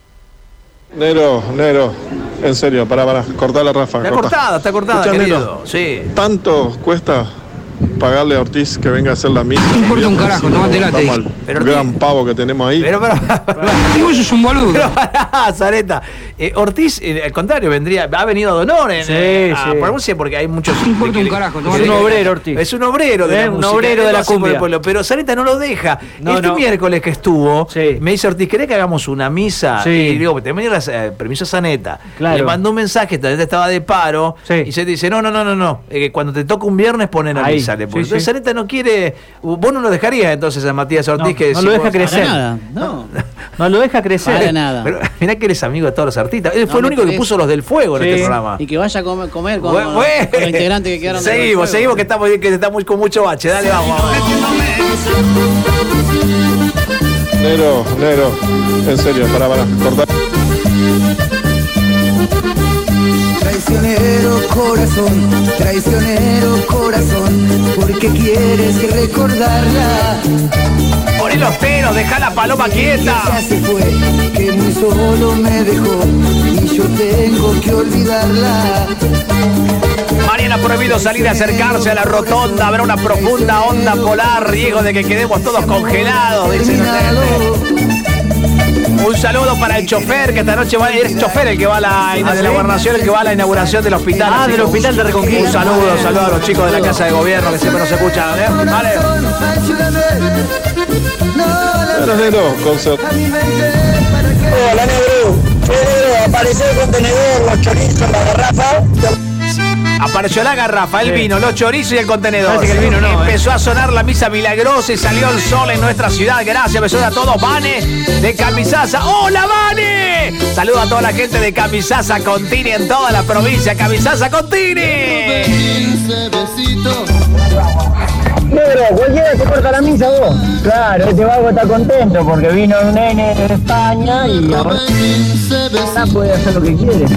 Negro, en serio, para, cortala, Rafa. Está cortada, Escuchá, querido. Sí. ¿Tanto cuesta pagarle a Ortiz que venga a hacer la misa? No importa un carajo, tomate late. El gran pavo que tenemos ahí. Pero digo, eso es un boludo. Pero pará, Zareta. Ortiz, al contrario, ha venido de honor pronuncia porque hay muchos. No importa un carajo, es un obrero, Ortiz. Es un obrero de la música, un obrero de la cumbia. Pero Zareta no lo deja. Miércoles que estuvo, me dice Ortiz, ¿querés que hagamos una misa? Sí. Y digo, te venía permiso a Zaneta. Claro. Le mandó un mensaje, Zaneta estaba de paro. Sí. Y se dice, no. Cuando te toca un viernes ponen a misa. Entonces Zaneta no quiere. Vos no lo dejarías entonces a Matías Ortiz que no lo deja crecer. No lo deja crecer. Para nada. Pero mirá que eres amigo de todos los artistas. Él fue el único que puso los del fuego en este programa. Y que vaya a comer con los integrantes que quedaron. Seguimos que estamos con mucho bache. Dale, vamos. Negro, en serio, para, cortar. Traicionero corazón, porque quieres recordarla. Poné los pelos, dejá la paloma quieta. Ya se fue, que muy solo me dejó y yo tengo que olvidarla. Mariana ha prohibido salir a acercarse a la rotonda, habrá una profunda onda polar, riesgo de que quedemos todos congelados, dice. Un saludo para el chofer que esta noche es chofer el que va a la gobernación, el que va a la inauguración del hospital. Del hospital de Reconquista. Un saludo a los chicos de la Casa de Gobierno que siempre nos escuchan. Vale. Hola, negro. Apareció el contenedor, los chorizos, la garrafa. Apareció la garrafa, el vino, los chorizos y el contenedor. Parece que el vino no. Empezó a sonar la misa milagrosa y salió el sol en nuestra ciudad. Gracias, besos a todos. Vane de Camisasa. ¡Hola, Vane! Saludo a toda la gente de Camisasa Contini en toda la provincia. Camisasa Contini. Negro, cualquiera se corta la misa vos. Claro, este vago está contento porque vino un nene de España y ahora puede hacer lo que quiere.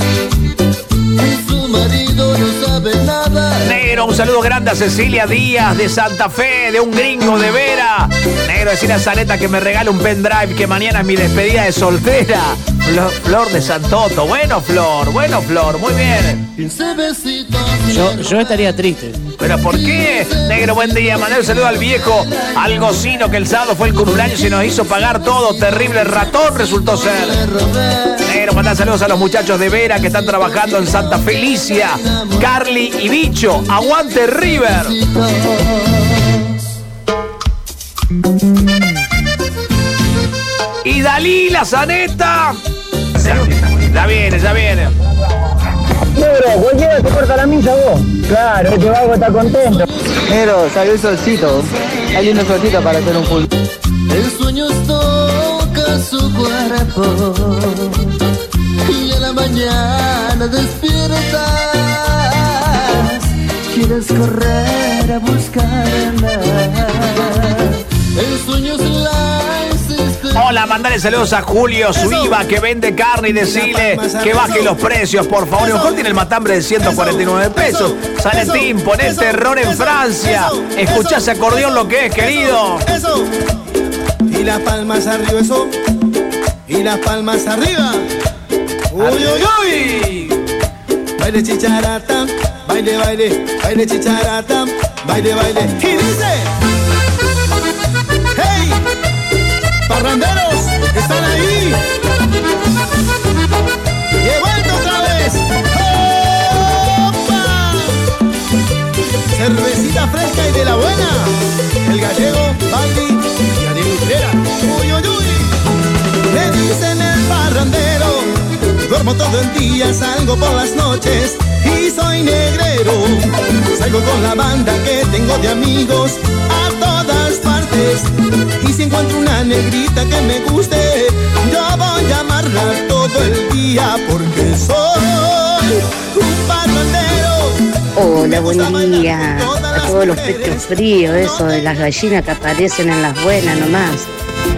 Negro, un saludo grande a Cecilia Díaz de Santa Fe, de un gringo de Vera. Negro, decirle a Zaneta que me regale un pendrive, que mañana es mi despedida de soltera. Flor de Santoto. Bueno, Flor, muy bien. Yo estaría triste. ¿Pero por qué? Negro, buen día. Mandé un saludo al viejo Algocino, que el sábado fue el cumpleaños y nos hizo pagar todo. Terrible ratón resultó ser. Negro, mandá saludos a los muchachos de Vera que están trabajando en Santa Felicia. Carly y Bicho. Aguante River. Y Dalila, Zaneta. Ya viene. Negro, cualquiera te corta la misa vos. Claro, este vago está contento. Negro, salió el solcito. Hay un solcito para hacer un full. En sueños toca su cuerpo y a la mañana despiertas. Quieres correr a buscarla. En sueños la hiciste. Hola, mandale saludos a Julio Suiva, que vende carne, y decirle que baje los precios, por favor. A lo mejor tiene el matambre de 149 pesos. Sanetín, poné el terror en Francia. Escuchá ese acordeón, lo que es, querido. Eso. Y las palmas arriba, eso. Y las palmas arriba. Uy, uy, uy. Baile chicharata, baile, baile, baile chicharata, baile, baile. Y dice: hey, parranderos, están ahí. Y he vuelto otra vez. ¡Opa! Cervecita fresca y de la buena. El gallego, Baldi y Ariel Utrera. Uy, uy, uy. Le dicen el parrandero. Duermo todo el día, salgo por las noches y soy negrero. Salgo con la banda que tengo de amigos a todas partes. Y si encuentro una negrita que me guste, yo voy a amarla todo el día porque soy un parrandero. Hola, buen día. A todos los pechos fríos, eso de las gallinas que aparecen en las buenas nomás.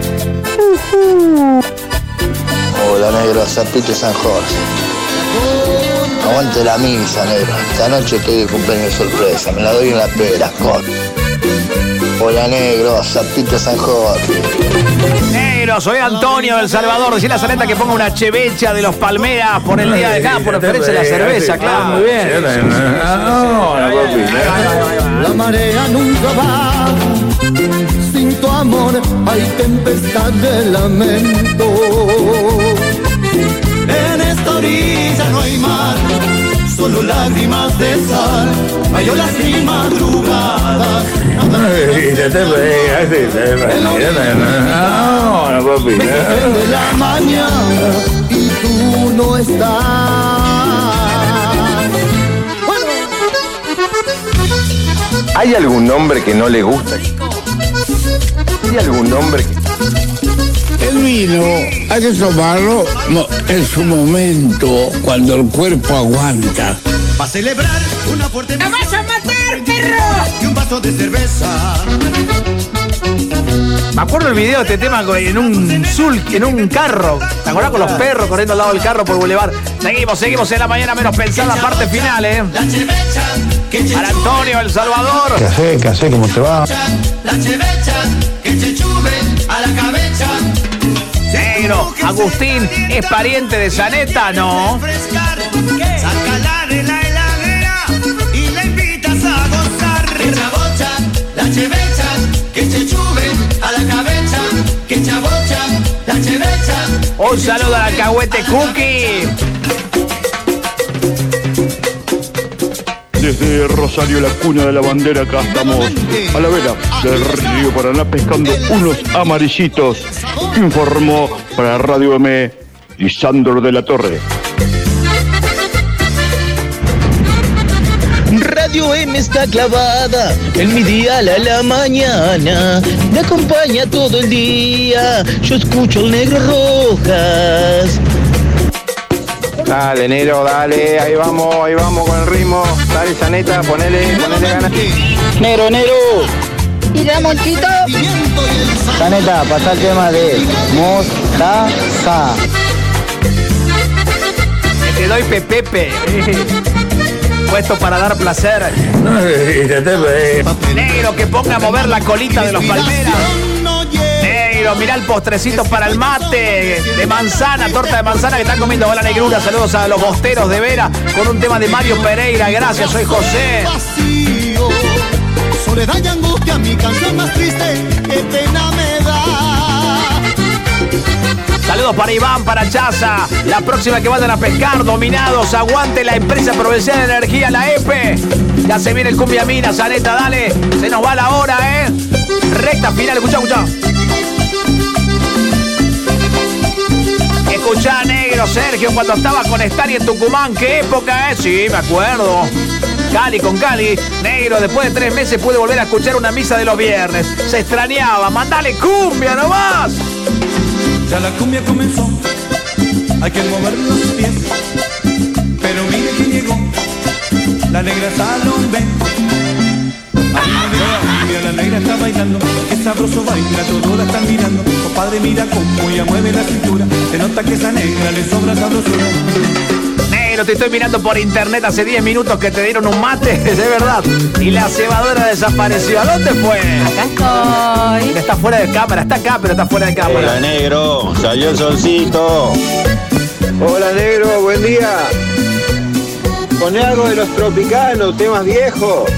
Hola, negro, Zapito San Jorge. Aguante la misa, negro. Esta noche estoy de cumpleaños sorpresa. Me la doy en la pera, con. Hola, negro, Zapito San Jorge. Negro, soy Antonio del Salvador. Decía la Zaneta que ponga una chevecha de los Palmeras por el día de acá, por ofrecerse la cerveza, claro. Muy bien. La marea nunca va. Sin tu amor hay tempestad de lamento. En esta orilla no hay mar, solo lágrimas de sal. Mayolas y madrugadas. De la mañana y tú no estás. ¿Hay algún nombre que no le gusta? ¿Hay algún nombre que... El vino hay que tomarlo en su momento, cuando el cuerpo aguanta. Va a celebrar una fuerte... ¡La vas a matar, perro! Y un vaso de cerveza. Me acuerdo el video de este tema en un carro. ¿Te acordás con los perros corriendo al lado del carro por Boulevard? Seguimos en la mañana menos pensada, parte final, Para Antonio, El Salvador. ¿Qué hace? ¿Cómo te va? La chevecha, que te chuve a la cabeza. Negro, Agustín, ¿es pariente de Zaneta? No. Sácala de la heladera y la invitas a gozar. Que chabocha, la chevecha, que te chuve a la cabeza. Que chabocha, la chevecha. Un saludo a la Cahuete Cookie. Desde Rosario, la cuna de la bandera, acá estamos a la vera del río Paraná pescando unos amarillitos. Informó para Radio M Lisandro de la Torre. Radio M está clavada en mi dial a la mañana. Me acompaña todo el día. Yo escucho el Negro Rojas. Dale, negro, dale, ahí vamos con el ritmo. Dale, Zaneta, ponele ganas. Negro. ¿Y la Monchito? Zaneta, pasá el tema de mostaza. Te doy pepepe. Puesto para dar placer. Negro, que ponga a mover la colita de los Palmeras. Negro, mirá el postrecito para el mate de manzana, torta de manzana que están comiendo. Hola, negrura, saludos a los bosteros de Vera con un tema de Mario Pereira. Gracias, soy José. Soledad y angustia, mi canción más triste, qué pena me da. Saludos para Iván, para Chaza. La próxima que vayan a pescar, dominados. Aguante la empresa Provincial de Energía, la EPE. Ya se viene el Cumbia Mina, Zaneta, dale. Se nos va la hora, Recta final, escuchá. Escuchá, negro, Sergio, cuando estaba con Stani en Tucumán. ¿Qué época es? Sí, me acuerdo. Cali con Cali. Negro, después de 3 meses pude volver a escuchar una misa de los viernes. Se extrañaba. Mandale cumbia nomás. Ya la cumbia comenzó. Hay que mover los pies. Pero mire que llegó la negra Salomé. La negra está bailando, qué sabroso baila, todos la están mirando. Compadre, mira cómo ella mueve la cintura. Se nota que esa negra le sobra sabrosura. Negro, te estoy mirando por internet hace 10 minutos que te dieron un mate, de verdad. Y la cebadora desapareció. ¿A dónde fue? Acá estoy. Está fuera de cámara, está acá, pero está fuera de cámara. Hola, negro, salió el solcito. Hola, negro, buen día. Poné algo de los Tropicanos, temas viejos.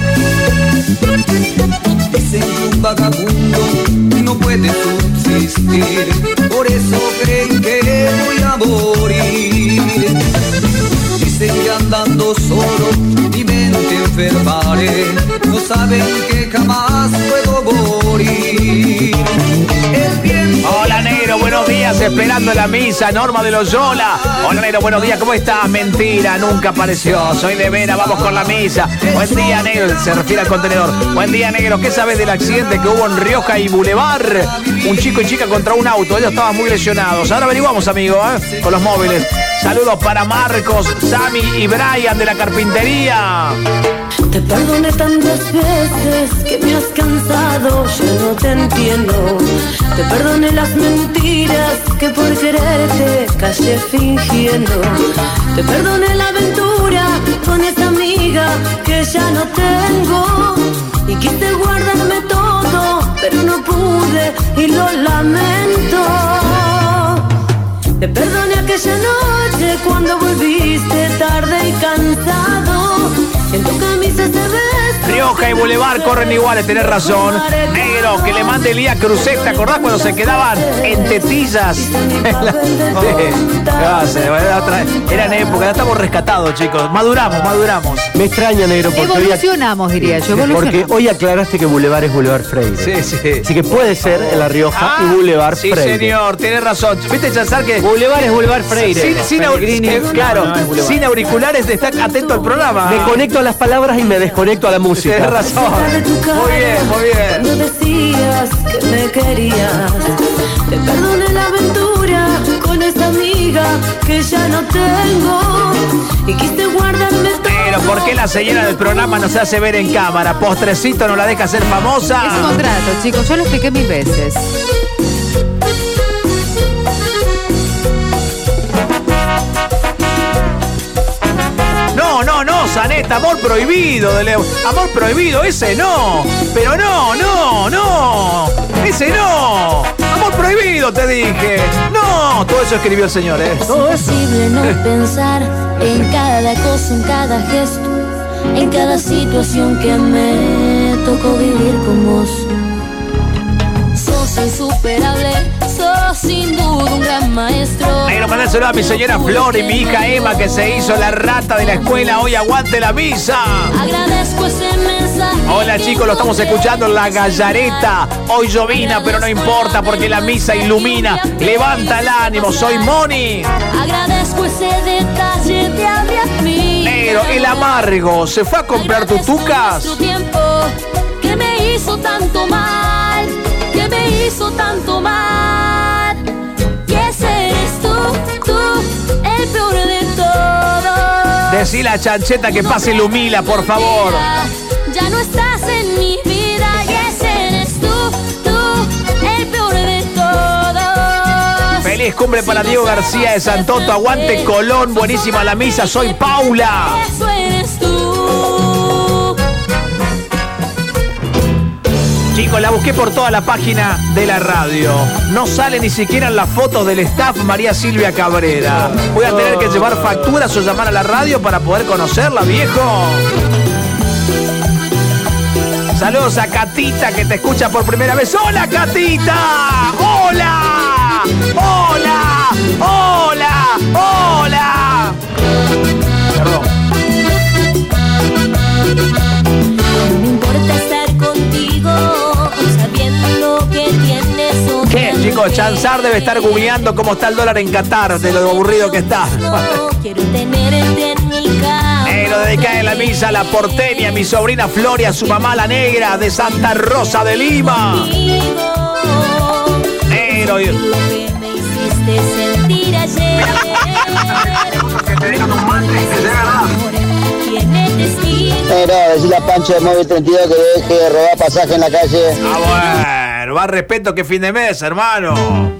Dicen que un vagabundo no puede subsistir, por eso creen que voy a morir. Dicen que andando solo mi mente enfermaré, no saben que jamás puedo morir. Hola, negro, buenos días, esperando la misa, Norma de Loyola. Hola, negro, buenos días, ¿cómo estás? Mentira, nunca apareció, soy de Vera, vamos con la misa. Buen día, negro, se refiere al contenedor. Buen día, negro, ¿qué sabes del accidente que hubo en Rioja y Boulevard? Un chico y chica contra un auto, ellos estaban muy lesionados. Ahora averiguamos, amigo, con los móviles. Saludos para Marcos, Sammy y Brian de la carpintería. Te perdoné tantas veces que me has cansado, yo no te entiendo. Te perdoné las mentiras que por quererte callé fingiendo. Te perdoné la aventura con esa amiga que ya no tengo. Y quise guardarme todo, pero no pude y lo lamento. Te perdoné aquella noche cuando volviste tarde y cansado. En tu camisa se ve. Rioja y Boulevard corren iguales, tenés razón. Negro, que le mande Elías Cruzet. ¿Te acordás cuando se quedaban en tetillas? Eran épocas, ya estamos rescatados, chicos. Maduramos. Me extraña, negro, porque evolucionamos, diría yo. Porque hoy aclaraste que Boulevard es Boulevard Freire. Sí. Así que puede ser en La Rioja y Boulevard Freire. Sí, señor, tenés razón. ¿Viste, Chazar, que Boulevard es Boulevard Freire? Sin auriculares, está atento al programa. Me conecto a las palabras y me desconecto a la música. Tienes razón. Muy bien. Cuando decías que me querías, te perdoné la aventura con esa amiga que ya no tengo. Y quise guardarme todo. Pero ¿por qué la señora del programa no se hace ver en cámara? Postrecito no la deja ser famosa. Es un contrato, chicos, yo lo expliqué 1000 veces. No, Zaneta, amor prohibido. Amor prohibido, ese no. Pero no. Ese no. Amor prohibido, te dije. No, todo eso escribió el señor, Es imposible no pensar en cada cosa, en cada gesto, en cada situación que me tocó vivir con vos. Sos insuperable, sos sin duda un gran maestro. Negro, mandáselo a mi señora Flor y mi hija Emma, que se hizo la rata de la escuela. Hoy aguante la misa. Agradezco ese mensaje. Hola, chicos, lo estamos escuchando en La Gallareta. Hoy llovina, pero no importa porque la misa ilumina. Levanta el ánimo, soy Moni. Agradezco ese detalle de abrir mí. Negro, el amargo, ¿se fue a comprar tutucas? Su tiempo que me hizo tanto mal, que me hizo tanto mal. Y ese eres tú, el peor de todo. Decí la chancheta que pase Lumila, por favor. Ya no estás en mi vida y ese eres tú, el peor de todo. Feliz cumple para Diego García de Santoto. Aguante Colón, buenísima la misa. Soy Paula. Eso eres tú. Chicos, la busqué por toda la página de la radio. No sale ni siquiera en las fotos del staff María Silvia Cabrera. Voy a tener que llevar facturas o llamar a la radio para poder conocerla, viejo. Saludos a Catita, que te escucha por primera vez. ¡Hola, Catita! ¡Hola! ¡Hola! ¡Hola! ¡Hola! Perdón. No me importa estar contigo, sabiendo Chicos, Chanzar debe estar googleando cómo está el dólar en Qatar, de lo aburrido que está. Lo dedicada en la misa a la porteña, a mi sobrina Floria, a su mamá la negra de Santa Rosa de Lima. Negro. Decirle a Pancho de Móvil 32 que deje de robar pasaje en la calle. Bueno, más respeto que fin de mes, hermano.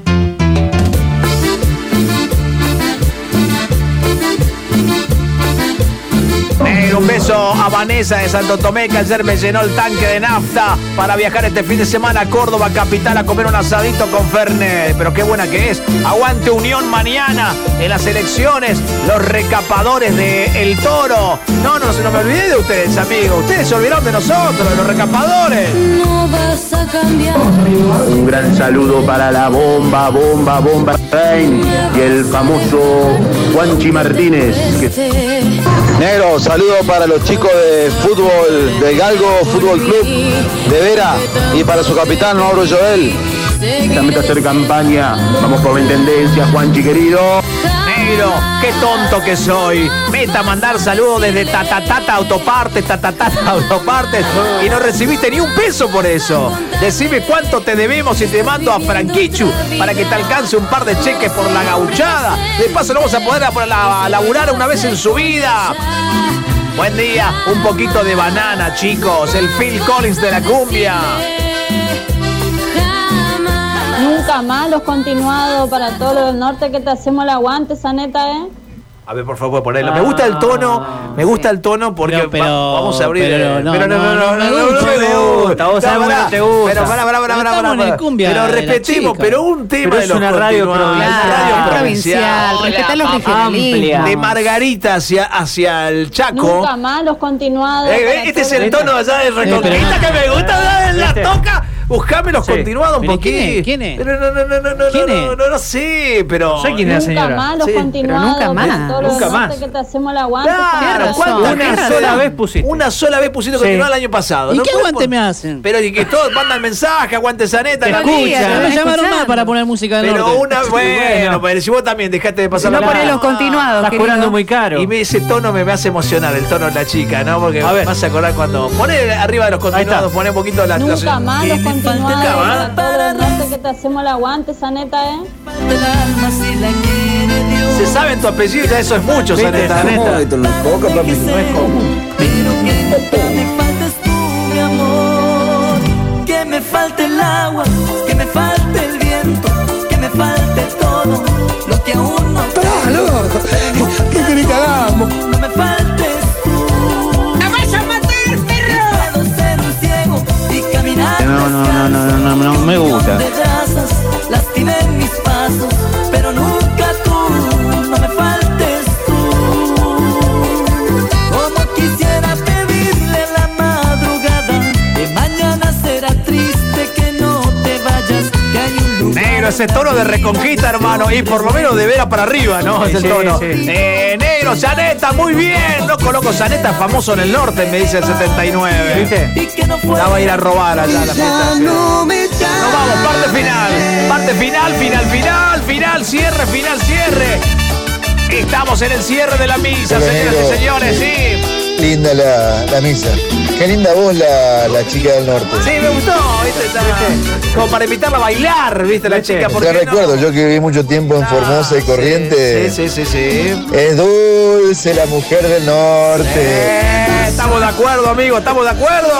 Un beso a Vanessa de Santo Tomé, que ayer me llenó el tanque de nafta para viajar este fin de semana a Córdoba capital a comer un asadito con Fernet. Pero qué buena que es. Aguante Unión mañana en las elecciones. Los recapadores de El Toro. No me olvidé de ustedes, amigos. Ustedes se olvidaron de nosotros, de los recapadores. No vas a cambiar. Un gran saludo para la bomba Rein y el famoso Juanchi Martínez. Negro, saludo para los chicos de fútbol del Galgo Fútbol Club de Vera y para su capitán Mauro Joel. También a hacer campaña. Vamos por la intendencia, Juanchi querido. Negro, qué tonto que soy. Meta a mandar saludos desde Tatatata Autopartes, y no recibiste ni un peso por eso. Decime cuánto te debemos y te mando a Franquichu para que te alcance un par de cheques por la gauchada. De paso, no vamos a poder laburar una vez en su vida. Buen día, un poquito de banana, chicos. El Phil Collins de la cumbia. Nunca más los continuados para todos los del norte que te hacemos el aguante, esa neta, A ver, por favor, ponerlo. Me gusta el tono porque vamos a abrir. No me gusta. Vos sabés que no te gusta. Pero para. Pero repetimos, pero un tema pero de los una radio provincial. Respetar los regionalistas. De Margarita hacia el Chaco. Nunca más los continuados. Este es el tono allá de Reconquista que me gusta, la toca. Buscame los continuados un poquito. ¿Quién es? No sé, pero. No sé quién es la señora. Nunca más los continuados. Nunca más. Nunca más. Que te hacemos el aguante. Claro, una sola vez pusiste continuado el año pasado. ¿Y qué aguante me hacen? Pero y que todos mandan mensaje, aguante Zaneta. No me llamaron más para poner música del norte. Pero bueno, si vos también dejaste de pasar la palabra. No ponés los continuados. Estás cobrando muy caro. Y ese tono me hace emocionar, el tono de la chica, ¿no? Porque me vas a acordar cuando. Poné arriba de los continuados, poné un poquito la. Nunca más los continuados. Para el norte que te hacemos el aguante, Zaneta, Se sabe tu apellido, ya eso es mucho, Zaneta. Esto no es poco, papi. No es común. Pero que me faltes tú, mi amor. Que me falte el agua, que me falte el viento, que me falte todo lo que aún no tengo. ¿Qué querés que hagamos? No me faltes tú. ¡La vas a matar, perro! Puedo ser un ciego y caminar. No me gusta. Lastimé mis pasos, pero nunca tú. No me faltes tú. Como quisiera pedirle la madrugada, que mañana será triste que no te vayas, que hay un lugar. Negro, ese tono de Reconquista, hermano, y por lo menos de Vera para arriba, ¿no? Sí, es el tono. Sí. Negro, Zaneta, muy bien. No coloco Zaneta, famoso en el norte, me dice el 79. ¿Viste? La va a ir a robar allá a la fiesta. Nos vamos, parte final, cierre. Estamos en el cierre de la misa, señoras y señores, sí. Linda la misa. Qué linda voz la chica del norte. Sí, me gustó, ¿viste? Como para invitarla a bailar, ¿viste? La chica. Te recuerdo, yo que viví mucho tiempo en Formosa y Corrientes. Sí. Es dulce la mujer del norte. Estamos de acuerdo, amigo, estamos de acuerdo.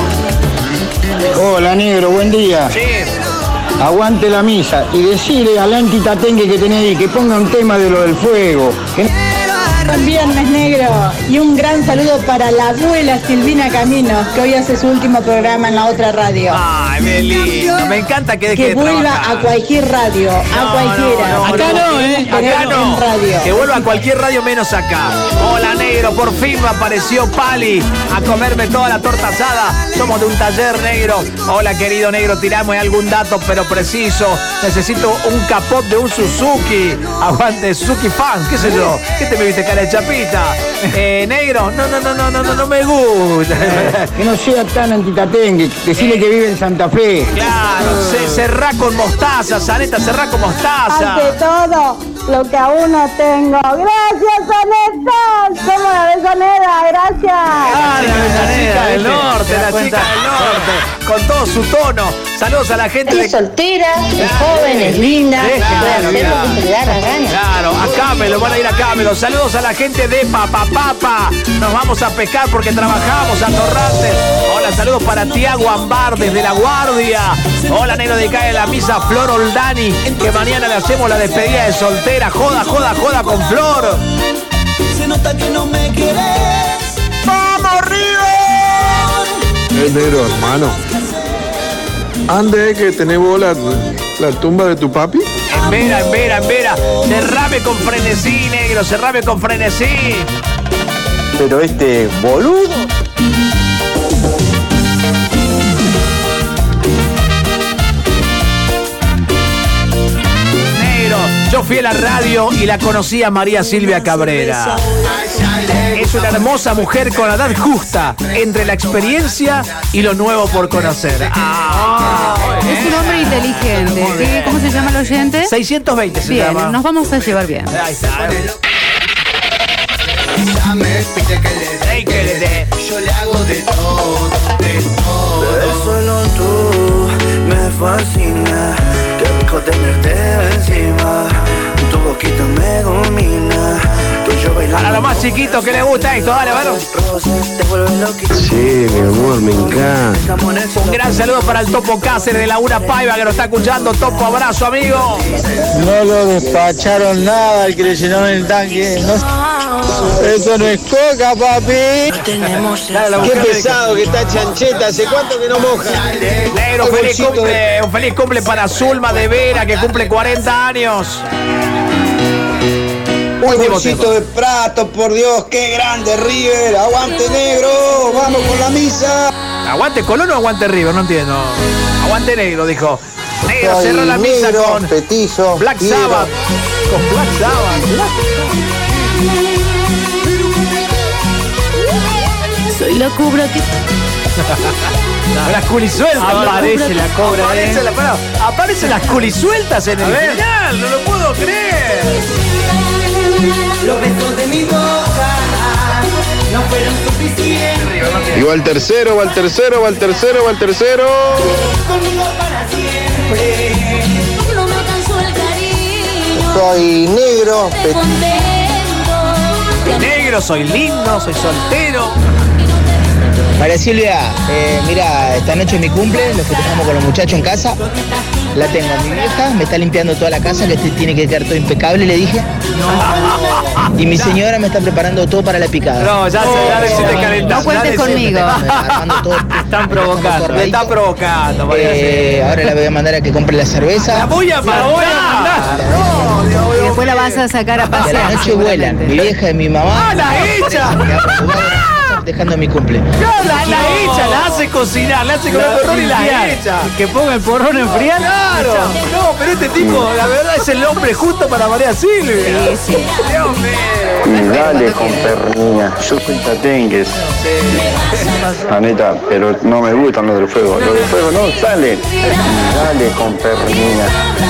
Hola, negro, buen día. Sí. Aguante la misa y decirle al antitatengue que tenés ahí que ponga un tema de lo del fuego. Buen viernes, negro. Y un gran saludo para la abuela Silvina Camino, que hoy hace su último programa en la otra radio. Ay, qué lindo. Me encanta que deje que de vuelva trabajar. a cualquier radio, a cualquiera. Acá no. Radio. Que vuelva a cualquier radio menos acá. Hola, negro. Por fin me apareció Pali a comerme toda la torta asada. Somos de un taller, negro. Hola, querido negro. Tirame algún dato, pero preciso. Necesito un capot de un Suzuki. Aguante, Suzuki fan. ¿Qué sé yo? ¿Qué te me viste cara Dale, Chapita. Negro, no me gusta. Que no sea tan antitatengue, decirle que vive en Santa Fe. Claro, cerrá con mostaza, Zaneta, cerrá con mostaza. Ante todo, lo que aún no tengo. Gracias, Zaneta. ¿Cómo la ves, Zaneta? Gracias. La chica del norte, la chica del norte. Con todo su tono. Saludos a la gente. Es soltera, es joven, es linda. Puede hacer lo que se le da la gana. Claro, a Camelo, van a ir a Camelo. Saludos a la gente de Papapapa. Nos vamos a pescar porque trabajamos a Torrantes. Hola, saludos para Tiago Ambar desde La Guardia. Hola, negro de Cae la Misa, Flor Oldani, que mañana le hacemos la despedida de soltera. Joda con Flor. Se nota que no me quieres. ¡Vamos, River! El negro, hermano. Ande, que tenés vos la tumba de tu papi. En vera. Cerrame con frenesí, negro, cerrame con frenesí. Pero este boludo. Negro, yo fui a la radio y la conocí a María Silvia Cabrera. Es una hermosa mujer con la edad justa entre la experiencia y lo nuevo por conocer. Es un hombre inteligente. ¿Sí? ¿Cómo se llama el oyente? 620 se bien, llama. Nos vamos a llevar bien. Ahí está. Yo le hago de todo. Solo tú me fascina. Qué rico tenerte encima. Tu boquita me domina. Para los más chiquitos que les gusta esto, dale, varón. Sí, mi amor, me encanta. Un gran saludo para el Topo Cáceres de Laguna Paiva que nos está escuchando. Topo, abrazo, amigo. No lo despacharon nada el que le llenaron el tanque. Eso no es coca, papi. Qué pesado que está Chancheta. ¿Hace cuánto que no moja? Negro, un feliz cumple para Zulma de Vera que cumple 40 años. Un bolsito de Prato, por Dios, qué grande River. Aguante, negro, vamos con la misa. ¿Aguante Colón o aguante River? No entiendo. Aguante negro, dijo. Negro cerró la misa negro, con petizo, Black Sabbath. Con Black Sabbath. Soy la cobra que... Las culisueltas. Aparece la cobra. Aparecen las culisueltas en el final. No lo puedo creer. Los besos de mi boca no fueron suficientes. Y va el tercero. Conmigo para siempre. No me alcanzó el cariño. Soy negro, Negro, soy lindo, soy soltero. María Silvia, mira, esta noche es mi cumple, lo festejamos con los muchachos en casa. La tengo, mi vieja me está limpiando toda la casa, que tiene que quedar todo impecable, le dije. Y mi señora me está preparando todo para la picada. No, ya se te calentó. No cuentes conmigo. Están provocando. Me está provocando. Ahora la voy a mandar a que compre la cerveza. La voy a mandar. Y después la vas a sacar a Y a pasear. la noche vuelan, mi vieja y mi mamá. ¡Ah, la hecha! Dejando mi cumple. La hecha, la hace cocinar, la hace comer porrón y la hecha. Que ponga el porrón a enfriar. Claro. No, pero este tipo, la verdad, es el hombre justo para María Silvia. Sí. Dios mío. Dale con perniña, yo soy tatengues. La neta, pero no me gustan los del fuego. Los del fuego no salen. Dale con perniña.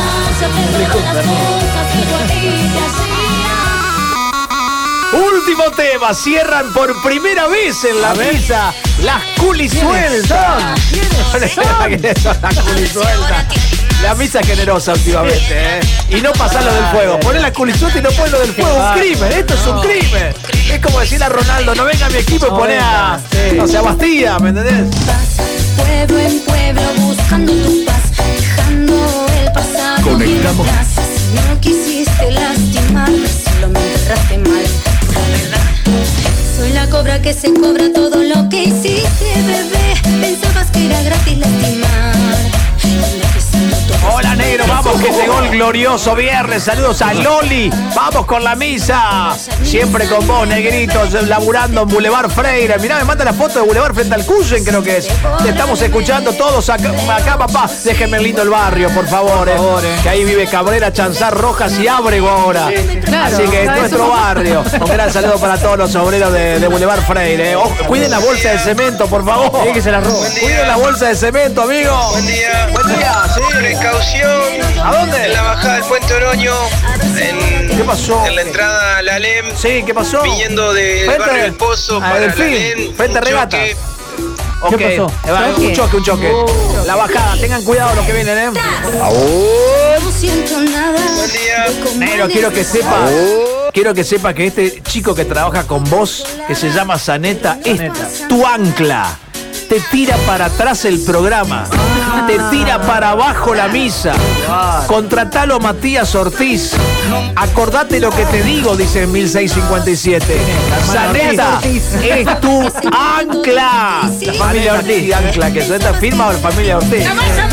Último tema, cierran por primera vez en la misa las culisueltas. ¿Quiénes son las culisueltas? La misa es generosa últimamente, Y no pasar lo del fuego. Poner la culisuelta y no poner lo del fuego. Un crimen, esto es un crimen. Es como decirle a Ronaldo, no venga a mi equipo y pone a, no sé, a Bastilla, ¿me entendés? Pueblo en pueblo buscando tu paz, dejando el pasado. Conectamos. No quisiste lastimarme, solo me enterraste mal. Soy la cobra que se cobra todo lo que hiciste, bebé. Pensabas que era gratis lastimar. Hola, Hola, negro, vamos que llegó el glorioso viernes. Saludos a Loli. Vamos con la misa. Siempre con vos, negritos, laburando en Boulevard Freire. Mirá, me manda la foto de Boulevard frente al Cuyen, creo que es. Te estamos escuchando todos acá, papá. Déjenme lindo el barrio, por favor. Que ahí vive Cabrera, Chanzar, Rojas y Ábrego ahora. Claro, así que es nuestro barrio. Un gran saludo para todos los obreros de Boulevard Freire. Cuiden la bolsa de cemento, por favor. Sí, que se la roba. Cuiden la bolsa de cemento, amigo. Buen día. Buen día, sí. Precaución. ¿A dónde? En la bajada del Puente Oroño. ¿Qué pasó? En la entrada a la LEM. Sí, ¿qué pasó? Viniendo del barrio El Pozo para la LEM. Frente a Regata. Ok, ¿Qué pasó? Un choque. La bajada, tengan cuidado los que vienen, No siento nada. Buen día. Negro, quiero que sepa que este chico que trabaja con vos, que se llama Zaneta, es tu ancla. Te tira para atrás el programa. Te tira para abajo la misa. Contratalo a Matías Ortiz. Acordate lo que te digo, dice en 1657. Zaneta es tu ancla. La familia Ortiz. Ancla, que Zaneta firma o la familia Ortiz.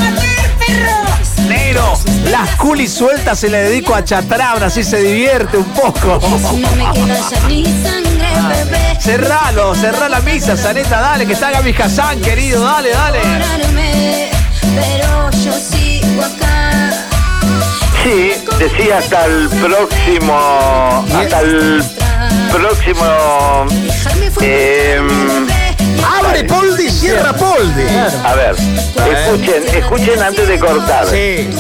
Negro, las culis sueltas se le dedico a Chatrabra, así se divierte un poco. Cerrá la misa, Zaneta, dale, que está Gaby Hassan, querido, dale. Pero yo sigo acá. Sí, decía hasta el próximo. Abre Poldi, cierra Poldi. A ver, escuchen antes de cortar. Sí.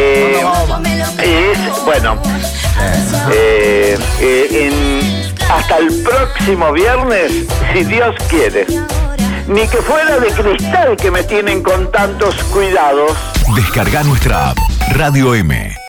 Hasta el próximo viernes, si Dios quiere. Ni que fuera de cristal que me tienen con tantos cuidados. Descarga nuestra app Radio M.